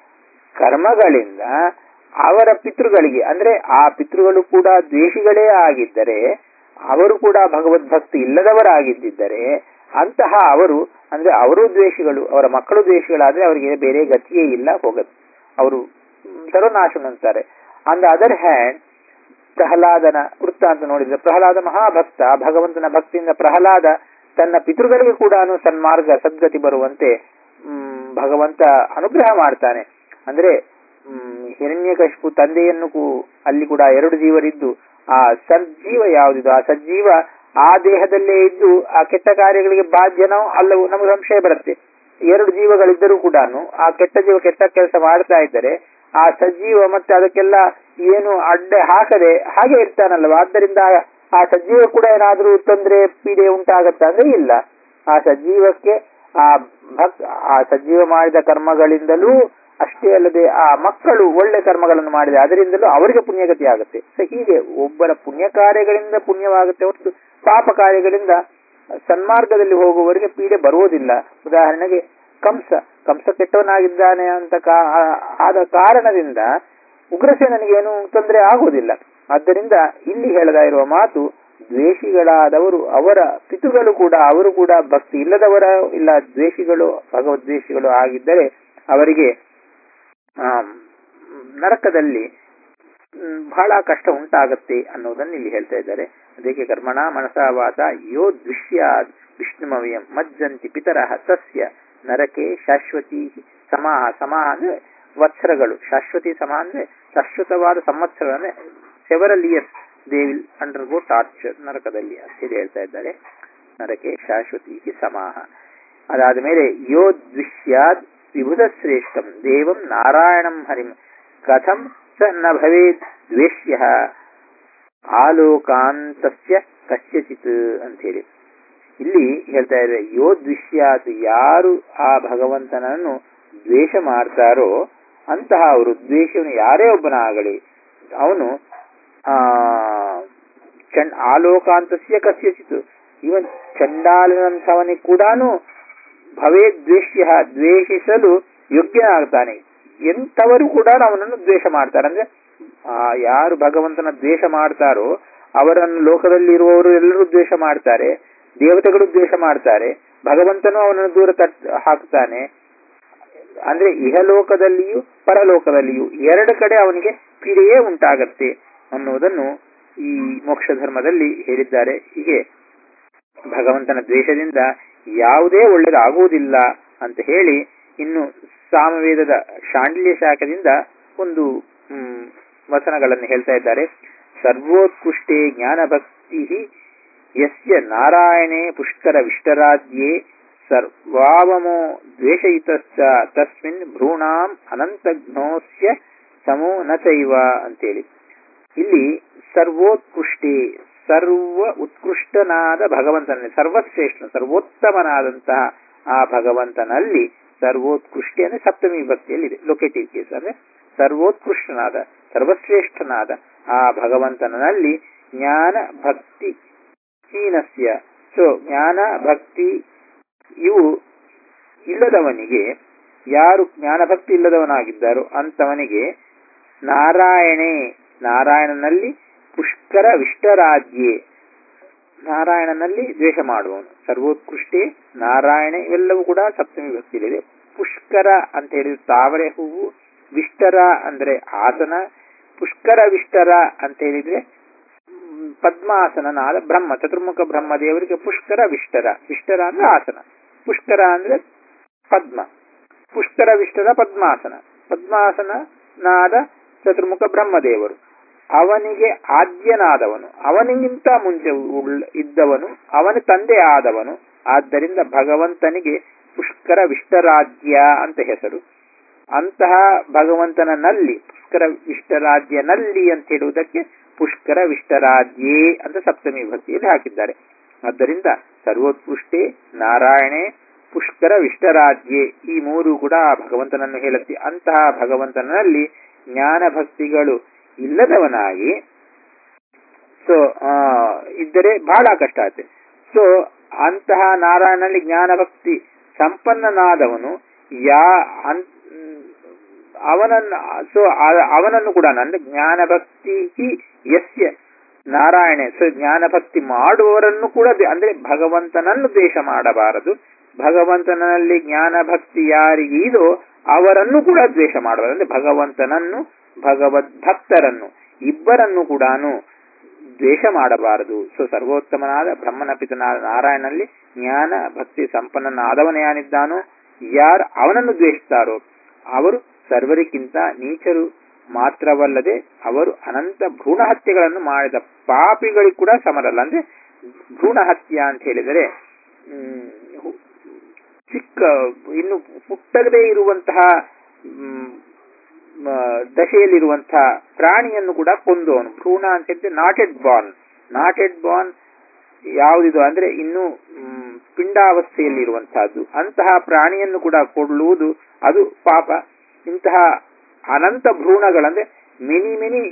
ಕರ್ಮಗಳಿಂದ ಅವರ ಪಿತೃಗಳಿಗೆ, ಅಂದ್ರೆ ಆ ಪಿತೃಗಳು ಕೂಡ ದ್ವೇಷಿಗಳೇ ಆಗಿದ್ದರೆ, ಅವರು ಕೂಡ ಭಗವದ್ಭಕ್ತಿ ಇಲ್ಲದವರಾಗಿದ್ದರೆ ಅಂತಹ ಅವರು, ಅಂದ್ರೆ ಅವರು ದ್ವೇಷಿಗಳು, ಅವರ ಮಕ್ಕಳು ದ್ವೇಷಿಗಳಾದ್ರೆ ಅವರಿಗೆ ಬೇರೆ ಗತಿಯೇ ಇಲ್ಲ, ಹೋಗತ್ತೆ, ಅವರು ಸರ್ವನಾಶನ ಅಂತಾರೆ. ಆನ್ ದ ಅದರ್ ಹ್ಯಾಂಡ್ ಪ್ರಹ್ಲಾದನ ವೃತ್ತ ಅಂತ ನೋಡಿದ್ರೆ, ಪ್ರಹ್ಲಾದ ಮಹಾಭಕ್ತ, ಭಗವಂತನ ಭಕ್ತಿಯಿಂದ ಪ್ರಹ್ಲಾದ ತನ್ನ ಪಿತೃಗಳಿಗೆ ಕೂಡ ಸನ್ಮಾರ್ಗ ಸದ್ಗತಿ ಬರುವಂತೆ ಹ್ಮ್ ಭಗವಂತ ಅನುಗ್ರಹ ಮಾಡ್ತಾನೆ. ಅಂದ್ರೆ ಹ್ಮ್ ಹಿರಣ್ಯಕಶಿಪು ತಂದೆಯನ್ನು ಅಲ್ಲಿ ಕೂಡ ಎರಡು ಜೀವರಿದ್ದು, ಆ ಸಜ್ಜೀವ ಯಾವುದಿದು ಆ ಸಜ್ಜೀವ ಆ ದೇಹದಲ್ಲೇ ಇದ್ದು ಆ ಕೆಟ್ಟ ಕಾರ್ಯಗಳಿಗೆ ಬಾಧ್ಯನೋ ಅಲ್ಲವೂ ನಮಗೆ ಸಂಶಯ ಬರುತ್ತೆ. ಎರಡು ಜೀವಗಳಿದ್ದರೂ ಕೂಡ ಆ ಕೆಟ್ಟ ಜೀವ ಕೆಟ್ಟ ಕೆಲಸ ಮಾಡ್ತಾ ಇದ್ದರೆ ಆ ಸಜ್ಜೀವ ಮತ್ತೆ ಅದಕ್ಕೆಲ್ಲ ಏನು ಅಡ್ಡ ಹಾಕದೆ ಹಾಗೆ ಇರ್ತಾನಲ್ವ. ಆದ್ದರಿಂದ ಆ ಸಜ್ಜೀವ ಕೂಡ ಏನಾದ್ರೂ ತೊಂದರೆ ಪೀಡೆ ಉಂಟಾಗತ್ತ ಅಂದ್ರೆ ಇಲ್ಲ. ಆ ಸಜ್ಜೀವಕ್ಕೆ ಆ ಭಕ್ ಆ ಸಜ್ಜೀವ ಮಾಡಿದ ಕರ್ಮಗಳಿಂದಲೂ ಅಷ್ಟೇ ಅಲ್ಲದೆ ಆ ಮಕ್ಕಳು ಒಳ್ಳೆ ಕರ್ಮಗಳನ್ನು ಮಾಡಿದೆ ಅದರಿಂದಲೂ ಅವರಿಗೆ ಪುಣ್ಯಗತಿ ಆಗುತ್ತೆ. ಸೊ ಹೀಗೆ ಒಬ್ಬರ ಪುಣ್ಯ ಕಾರ್ಯಗಳಿಂದ ಪುಣ್ಯವಾಗುತ್ತೆ ಹೊರತು ಪಾಪ ಕಾರ್ಯಗಳಿಂದ ಸನ್ಮಾರ್ಗದಲ್ಲಿ ಹೋಗುವವರಿಗೆ ಪೀಡೆ ಬರುವುದಿಲ್ಲ. ಉದಾಹರಣೆಗೆ ಕಂಸ ಕಂಸ ಕೆಟ್ಟವನಾಗಿದ್ದಾನೆ ಅಂತ ಆದ ಕಾರಣದಿಂದ ಉಗ್ರಸೇನನಿಗೇನು ತೊಂದರೆ ಆಗುವುದಿಲ್ಲ. ಆದ್ದರಿಂದ ಇಲ್ಲಿ ಹೇಳದ ಇರುವ ಮಾತು, ದ್ವೇಷಿಗಳಾದವರು ಅವರ ಪಿತೃಗಳು ಕೂಡ ಅವರು ಕೂಡ ಭಕ್ತಿ ಇಲ್ಲದವರ ಇಲ್ಲ ದ್ವೇಷಿಗಳು ಭಗವದ್ವೇಷಿಗಳು ಆಗಿದ್ದರೆ ಅವರಿಗೆ ಆ ನರಕದಲ್ಲಿ ಬಹಳ ಕಷ್ಟ ಉಂಟಾಗತ್ತೆ ಅನ್ನೋದನ್ನು ಇಲ್ಲಿ ಹೇಳ್ತಾ ಇದ್ದಾರೆ. ಅದಕ್ಕೆ ಕರ್ಮಣ ಮನಸಾ ವಾಸ ಯೋ ದ್ವಿಷ್ಯಾದ್ ವಿಷ್ಣುಮವ್ಯಂ ಮಜ್ಜಂತಿ ಪಿತರಃ ತಸ್ಯ ನರಕೆ ಶಾಶ್ವತಿ ಸಮಾಹ. ಸಮಾಹ ಅಂದ್ರೆ ವತ್ಸರಗಳು, ಶಾಶ್ವತಿ ಸಮ ಅಂದ್ರೆ ಶಾಶ್ವತವಾದ ಸಂವತ್ಸರ ಅಂದ್ರೆ several years they will undergo torture ನರಕದಲ್ಲಿ ಅಂತ ಹೇಳಿ ಹೇಳ್ತಾ ಇದ್ದಾರೆ. ನರಕೆ ಶಾಶ್ವತಿ ಸಮಾಹ. ಅದಾದ ಮೇಲೆ ಯೋ ದ್ವಿಷ್ಯಾದ್ ವಿಭುಧ ಶ್ರೇಷ್ಠಂ ದೇವಂ ನಾರಾಯಣಂ ಹರಿಂ ಕಥಂ ಸ ನ ಭವೇತ್ ದ್ವೇಷ್ಯ ಆಲೋಕಾಂತಸ್ಯ ಕಸ್ಯಚಿತ್ ಅಂತ ಹೇಳಿ ಇಲ್ಲಿ ಹೇಳ್ತಾ ಇದ್ದಾರೆ. ಯೋ ದ್ವಿಷ್ಯಾತ್ ಯಾರು ಆ ಭಗವಂತನನ್ನು ದ್ವೇಷ ಮಾಡ್ತಾರೋ ಅಂತಹ ಅವರು, ದ್ವೇಷವನ್ನು ಯಾರೇ ಒಬ್ಬನಾಗಲಿ ಅವನು ಆ ಚಂಡ್ ಆಲೋಕಾಂತಸ್ಯ ಕಸ್ಯಚಿತ್ ಇವನ್ ಚಂಡಾಲನಂಥವನಿಗೆ ಕೂಡ ಭವೇ ದ್ವೇಷ್ಯ ದ್ವೇಷಿಸಲು ಯೋಗ್ಯನಾಗ್ತಾನೆ. ಎಂಥವರು ಕೂಡ ಅವನನ್ನು ದ್ವೇಷ ಮಾಡ್ತಾರೆ. ಅಂದ್ರೆ ಆ ಯಾರು ಭಗವಂತನ ದ್ವೇಷ ಮಾಡ್ತಾರೋ ಅವರನ್ನು ಲೋಕದಲ್ಲಿ ಇರುವವರು ಎಲ್ಲರೂ ದ್ವೇಷ ಮಾಡ್ತಾರೆ, ದೇವತೆಗಳು ದ್ವೇಷ ಮಾಡ್ತಾರೆ, ಭಗವಂತನು ಅವನನ್ನು ದೂರ ತಟ್ ಹಾಕ್ತಾನೆ. ಅಂದ್ರೆ ಇಹಲೋಕದಲ್ಲಿಯೂ ಪರಲೋಕದಲ್ಲಿಯೂ ಎರಡು ಕಡೆ ಅವನಿಗೆ ಪೀಡೆಯೇ ಉಂಟಾಗತ್ತೆ ಅನ್ನುವುದನ್ನು ಈ ಮೋಕ್ಷ ಧರ್ಮದಲ್ಲಿ ಹೇಳಿದ್ದಾರೆ. ಹೀಗೆ ಭಗವಂತನ ದ್ವೇಷದಿಂದ ಯಾವುದೇ ಒಳ್ಳೆಯದಾಗುವುದಿಲ್ಲ ಅಂತ ಹೇಳಿ ಇನ್ನು ಸಾಮವೇದದ ಶಾಂಡಿಲ್ಯ ಶಾಖದಿಂದ ಒಂದು ಹ್ಮ್ ವಚನಗಳನ್ನು ಹೇಳ್ತಾ ಇದ್ದಾರೆ. ಸರ್ವೋತ್ಕೃಷ್ಟೇ ಜ್ಞಾನಭಕ್ತಿ ಯಸ್ಯ ನಾರಾಯಣೇ ಪುಷ್ಕರ ವಿಷ್ಟರಾಜ್ಯೇ ಸರ್ವಾವಮೋ ದ್ವೇಷಯಿತಶ್ಚ ತಸ್ಮಿನ್ ಭ್ರೂಣಾಂ ಅನಂತಘ್ನೋಸ್ಯ ಸಮೋ ನ ಚೈವ ಅಂತೇಳಿ ಇಲ್ಲಿ ಸರ್ವೋತ್ಕೃಷ್ಟೇ ಸರ್ವ ಉತ್ಕೃಷ್ಟನಾದ ಭಗವಂತನಲ್ಲಿ, ಸರ್ವಶ್ರೇಷ್ಠ ಸರ್ವೋತ್ತಮನಾದಂತಹ ಆ ಭಗವಂತನಲ್ಲಿ ಸರ್ವೋತ್ಕೃಷ್ಟೆ ಅಂದ್ರೆ ಸಪ್ತಮಿ ಭಕ್ತಿಯಲ್ಲಿದೆ, ಲೊಕೇಟಿವ್ ಕೇಸ್ ಅಂದ್ರೆ ಸರ್ವೋತ್ಕೃಷ್ಟನಾದ ಸರ್ವಶ್ರೇಷ್ಠನಾದ ಆ ಭಗವಂತನಲ್ಲಿ ಜ್ಞಾನ ಭಕ್ತಿ ಹೀನಸ್ಯ. ಸೊ ಜ್ಞಾನ ಭಕ್ತಿ ಇವು ಇಲ್ಲದವನಿಗೆ, ಯಾರು ಜ್ಞಾನಭಕ್ತಿ ಇಲ್ಲದವನಾಗಿದ್ದಾರೋ ಅಂತವನಿಗೆ ನಾರಾಯಣೇ ನಾರಾಯಣನಲ್ಲಿ ಪುಷ್ಕರ ವಿಷ್ಟರಾಜ್ಯೆ ನಾರಾಯಣನಲ್ಲಿ ದ್ವೇಷ ಮಾಡುವವನು, ಸರ್ವೋತ್ಕೃಷ್ಟೇ ನಾರಾಯಣ ಇವೆಲ್ಲವೂ ಕೂಡ ಸಪ್ತಮಿ ಭಕ್ತಿಯಲ್ಲಿದೆ. ಪುಷ್ಕರ ಅಂತ ಹೇಳಿದ್ರೆ ತಾವರೆ ಹೂವು, ವಿಷ್ಟರ ಅಂದ್ರೆ ಆಸನ, ಪುಷ್ಕರ ವಿಷ್ಟರ ಅಂತ ಹೇಳಿದ್ರೆ ಪದ್ಮಾಸನನಾದ ಬ್ರಹ್ಮ ಚತುರ್ಮುಖ ಬ್ರಹ್ಮ ದೇವರಿಗೆ ಪುಷ್ಕರ ವಿಷ್ಟರ. ವಿಷ್ಟರ ಅಂದ್ರೆ ಆಸನ, ಪುಷ್ಕರ ಅಂದ್ರೆ ಪದ್ಮ, ಪುಷ್ಕರ ವಿಷ್ಟರ ಪದ್ಮಾಸನ, ಪದ್ಮಾಸನನಾದ ಚತುರ್ಮುಖ ಬ್ರಹ್ಮದೇವರು, ಅವನಿಗೆ ಆದ್ಯನಾದವನು, ಅವನಿಗಿಂತ ಮುಂಚೆ ಇದ್ದವನು, ಅವನ ತಂದೆ ಆದವನು. ಆದ್ದರಿಂದ ಭಗವಂತನಿಗೆ ಪುಷ್ಕರ ವಿಷ್ಟರಾಜ್ಯ ಅಂತ ಹೆಸರು. ಅಂತಹ ಭಗವಂತನ ನಲ್ಲಿ ಪುಷ್ಕರ ವಿಷ್ಟರಾಜ್ಯ ನಲ್ಲಿ ಅಂತ ಹೇಳುವುದಕ್ಕೆ ಪುಷ್ಕರ ವಿಷ್ಟರಾಜ್ಯೇ ಅಂತ ಸಪ್ತಮಿ ಭಕ್ತಿಯಲ್ಲಿ ಹಾಕಿದ್ದಾರೆ. ಆದ್ದರಿಂದ ಸರ್ವೋತ್ಕೃಷ್ಟೇ ನಾರಾಯಣೇ ಪುಷ್ಕರ ವಿಷ್ಟರಾಜ್ಯೆ ಈ ಮೂರು ಕೂಡ ಭಗವಂತನನ್ನು ಹೇಳುತ್ತೆ. ಅಂತಹ ಭಗವಂತನಲ್ಲಿ ಜ್ಞಾನ ಭಕ್ತಿಗಳು ಇಲ್ಲದವನಾಗಿ ಸೊ ಇದ್ದರೆ ಬಹಳ ಕಷ್ಟ ಆಗುತ್ತೆ. ಸೊ ಅಂತಹ ನಾರಾಯಣನಲ್ಲಿ ಜ್ಞಾನ ಭಕ್ತಿ ಸಂಪನ್ನನಾದವನು ಯಾ ಅವನನ್ನು ಸೊ ಅವನನ್ನು ಕೂಡ ಅಂದ್ರೆ ಜ್ಞಾನ ಭಕ್ತಿ ಯಸ್ಯ ನಾರಾಯಣ ಸೊ ಜ್ಞಾನ ಭಕ್ತಿ ಮಾಡುವವರನ್ನು ಕೂಡ ಅಂದ್ರೆ ಭಗವಂತನನ್ನು ದ್ವೇಷ ಮಾಡಬಾರದು. ಭಗವಂತನಲ್ಲಿ ಜ್ಞಾನ ಭಕ್ತಿ ಯಾರಿಗೆ ಇದೋ ಅವರನ್ನು ಕೂಡ ದ್ವೇಷ ಮಾಡಬಾರದು. ಅಂದ್ರೆ ಭಗವಂತನನ್ನು ಭಗವದ್ ಭಕ್ತರನ್ನು ಇಬ್ಬರನ್ನು ಕೂಡ ದ್ವೇಷ ಮಾಡಬಾರದು. ಸೊ ಸರ್ವೋತ್ತಮನಾದ ಬ್ರಹ್ಮನ ಪಿತನಾದ ನಾರಾಯಣನಲ್ಲಿ ಜ್ಞಾನ ಭಕ್ತಿ ಸಂಪನ್ನನಾದವನೇ ಯಾನಿದ್ದಾನೋ ಯಾರು ಅವನನ್ನು ದ್ವೇಷಿಸ್ತಾರೋ ಅವರು ಸರ್ವರಿಗಿಂತ ನೀಚರು ಮಾತ್ರವಲ್ಲದೆ ಅವರು ಅನಂತ ಭ್ರೂಣ ಹತ್ಯೆಗಳನ್ನು ಮಾಡಿದ ಪಾಪಿಗಳಿಗೆ ಕೂಡ ಸಮರಲ್ಲ. ಅಂದ್ರೆ ಭ್ರೂಣ ಹತ್ಯೆ ಅಂತ ಹೇಳಿದರೆ ಚಿಕ್ಕ ಇನ್ನು ಹುಟ್ಟದೇ ಇರುವಂತಹ ದಶೆಯಲ್ಲಿರುವಂತಹ ಪ್ರಾಣಿಯನ್ನು ಕೂಡ ಕೊಂದವನು ಭ್ರೂಣ ಅಂತ ಹೇಳಿದ್ರೆ not yet born. Not yet born ಯಾವುದಿದು ಅಂದ್ರೆ ಇನ್ನು ಪಿಂಡಾವಸ್ಥೆಯಲ್ಲಿರುವಂತಹದ್ದು ಅಂತಹ ಪ್ರಾಣಿಯನ್ನು ಕೂಡ ಕೊಡುವುದು ಅದು ಪಾಪ. ಇಂತಹ ಅನಂತ ಭ್ರೂಣಗಳಂದ್ರೆ ಮೆನಿ ಮೆನಿ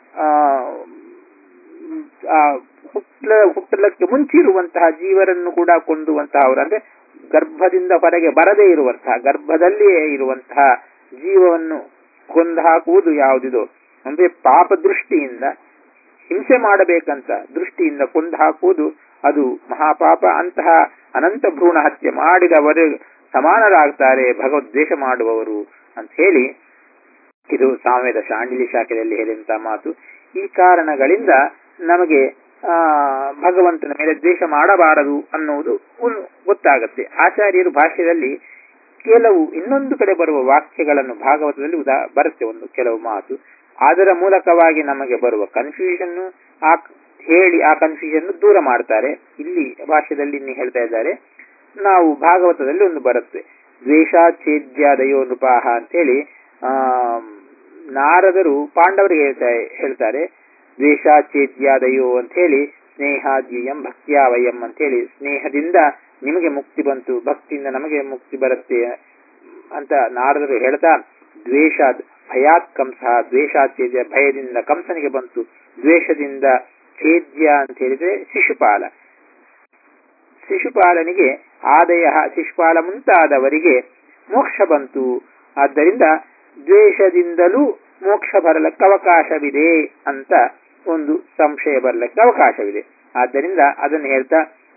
ಹುಟ್ಟ ಹುಟ್ಟಲಕ್ಕೆ ಮುಂಚಿರುವಂತಹ ಜೀವರನ್ನು ಕೂಡ ಕೊಂದುವಂತಹ ಅವರು ಅಂದ್ರೆ ಗರ್ಭದಿಂದ ಹೊರಗೆ ಬರದೇ ಇರುವಂತಹ ಗರ್ಭದಲ್ಲಿಯೇ ಇರುವಂತಹ ಜೀವವನ್ನು ಕೊಂದು ಹಾಕುವುದು ಯಾವುದಿದೋ ಅಂದ್ರೆ ಪಾಪ ದೃಷ್ಟಿಯಿಂದ ಹಿಂಸೆ ಮಾಡಬೇಕಂತ ದೃಷ್ಟಿಯಿಂದ ಕೊಂದು ಹಾಕುವುದು ಅದು ಮಹಾಪಾಪ. ಅಂತಹ ಅನಂತ ಭ್ರೂಣ ಹತ್ಯೆ ಮಾಡಿದವರು ಸಮಾನರಾಗ್ತಾರೆ ಭಗವದ್ವೇಷ ಮಾಡುವವರು ಅಂತ ಹೇಳಿ ಇದು ಸಾಮವೇದ ಶಾಂಡಿಲಿ ಶಾಖೆಯಲ್ಲಿ ಹೇಳಿದಂತಹ ಮಾತು. ಈ ಕಾರಣಗಳಿಂದ ನಮಗೆ ಆ ಭಗವಂತನ ಮೇಲೆ ದ್ವೇಷ ಮಾಡಬಾರದು ಅನ್ನುವುದು ಗೊತ್ತಾಗುತ್ತೆ. ಆಚಾರ್ಯರು ಭಾಷ್ಯದಲ್ಲಿ ಕೆಲವು ಇನ್ನೊಂದು ಕಡೆ ಬರುವ ವಾಕ್ಯಗಳನ್ನು ಭಾಗವತದಲ್ಲಿ ಉದಾ ಬರುತ್ತೆ ಒಂದು ಕೆಲವು ಮಾತು ಅದರ ಮೂಲಕವಾಗಿ ನಮಗೆ ಬರುವ ಕನ್ಫ್ಯೂಷನ್ ಆ ಹೇಳಿ ಆ ಕನ್ಫ್ಯೂಷನ್ ದೂರ ಮಾಡ್ತಾರೆ. ಇಲ್ಲಿ ಭಾಷ್ಯದಲ್ಲಿ ಇನ್ನು ಹೇಳ್ತಾ ಇದ್ದಾರೆ. ನಾವು ಭಾಗವತದಲ್ಲಿ ಒಂದು ಬರುತ್ತೆ ದ್ವೇಷಾಚ್ಛೇದ್ಯಾದಯೋ ನೃಪಾಹ ಅಂತೇಳಿ ಆ ನಾರದರು ಪಾಂಡವರಿಗೆ ಹೇಳ್ತಾ ಹೇಳ್ತಾರೆ ದ್ವೇಷಾಚ್ಛೇದ್ಯಾದಯೋ ಅಂತ ಹೇಳಿ ಸ್ನೇಹಾದ್ಯಯಂ ಭಕ್ತ್ಯಾವಯಂ ಅಂತ ಹೇಳಿ ಸ್ನೇಹದಿಂದ ನಿಮಗೆ ಮುಕ್ತಿ ಬಂತು ಭಕ್ತಿಯಿಂದ ನಮಗೆ ಮುಕ್ತಿ ಬರುತ್ತೆ ಅಂತ ನಾರದರು ಹೇಳ್ತಾ ದ್ವೇಷಾದ್ ಭಯಾತ್ ಕಂಸ ದ್ವೇಷಾಚ್ಛೇದ್ಯ ಭಯದಿಂದ ಕಂಸನಿಗೆ ಬಂತು ದ್ವೇಷದಿಂದ ಛೇದ್ಯ ಅಂತ ಹೇಳಿದ್ರೆ ಶಿಶುಪಾಲ ಶಿಶುಪಾಲನಿಗೆ ಆದಯ ಶಿಶುಪಾಲ ಮುಂತಾದವರಿಗೆ ಮೋಕ್ಷ ಬಂತು. ಆದ್ದರಿಂದ ದ್ವೇಷದಿಂದಲೂ ಮೋಕ್ಷ ಬರಲಕ್ಕೆ ಅವಕಾಶವಿದೆ ಅಂತ ಒಂದು ಸಂಶಯ ಬರಲಿಕ್ಕೆ ಅವಕಾಶವಿದೆ. ಆದ್ದರಿಂದ ಅದನ್ನು ಹೇಳ್ತಾ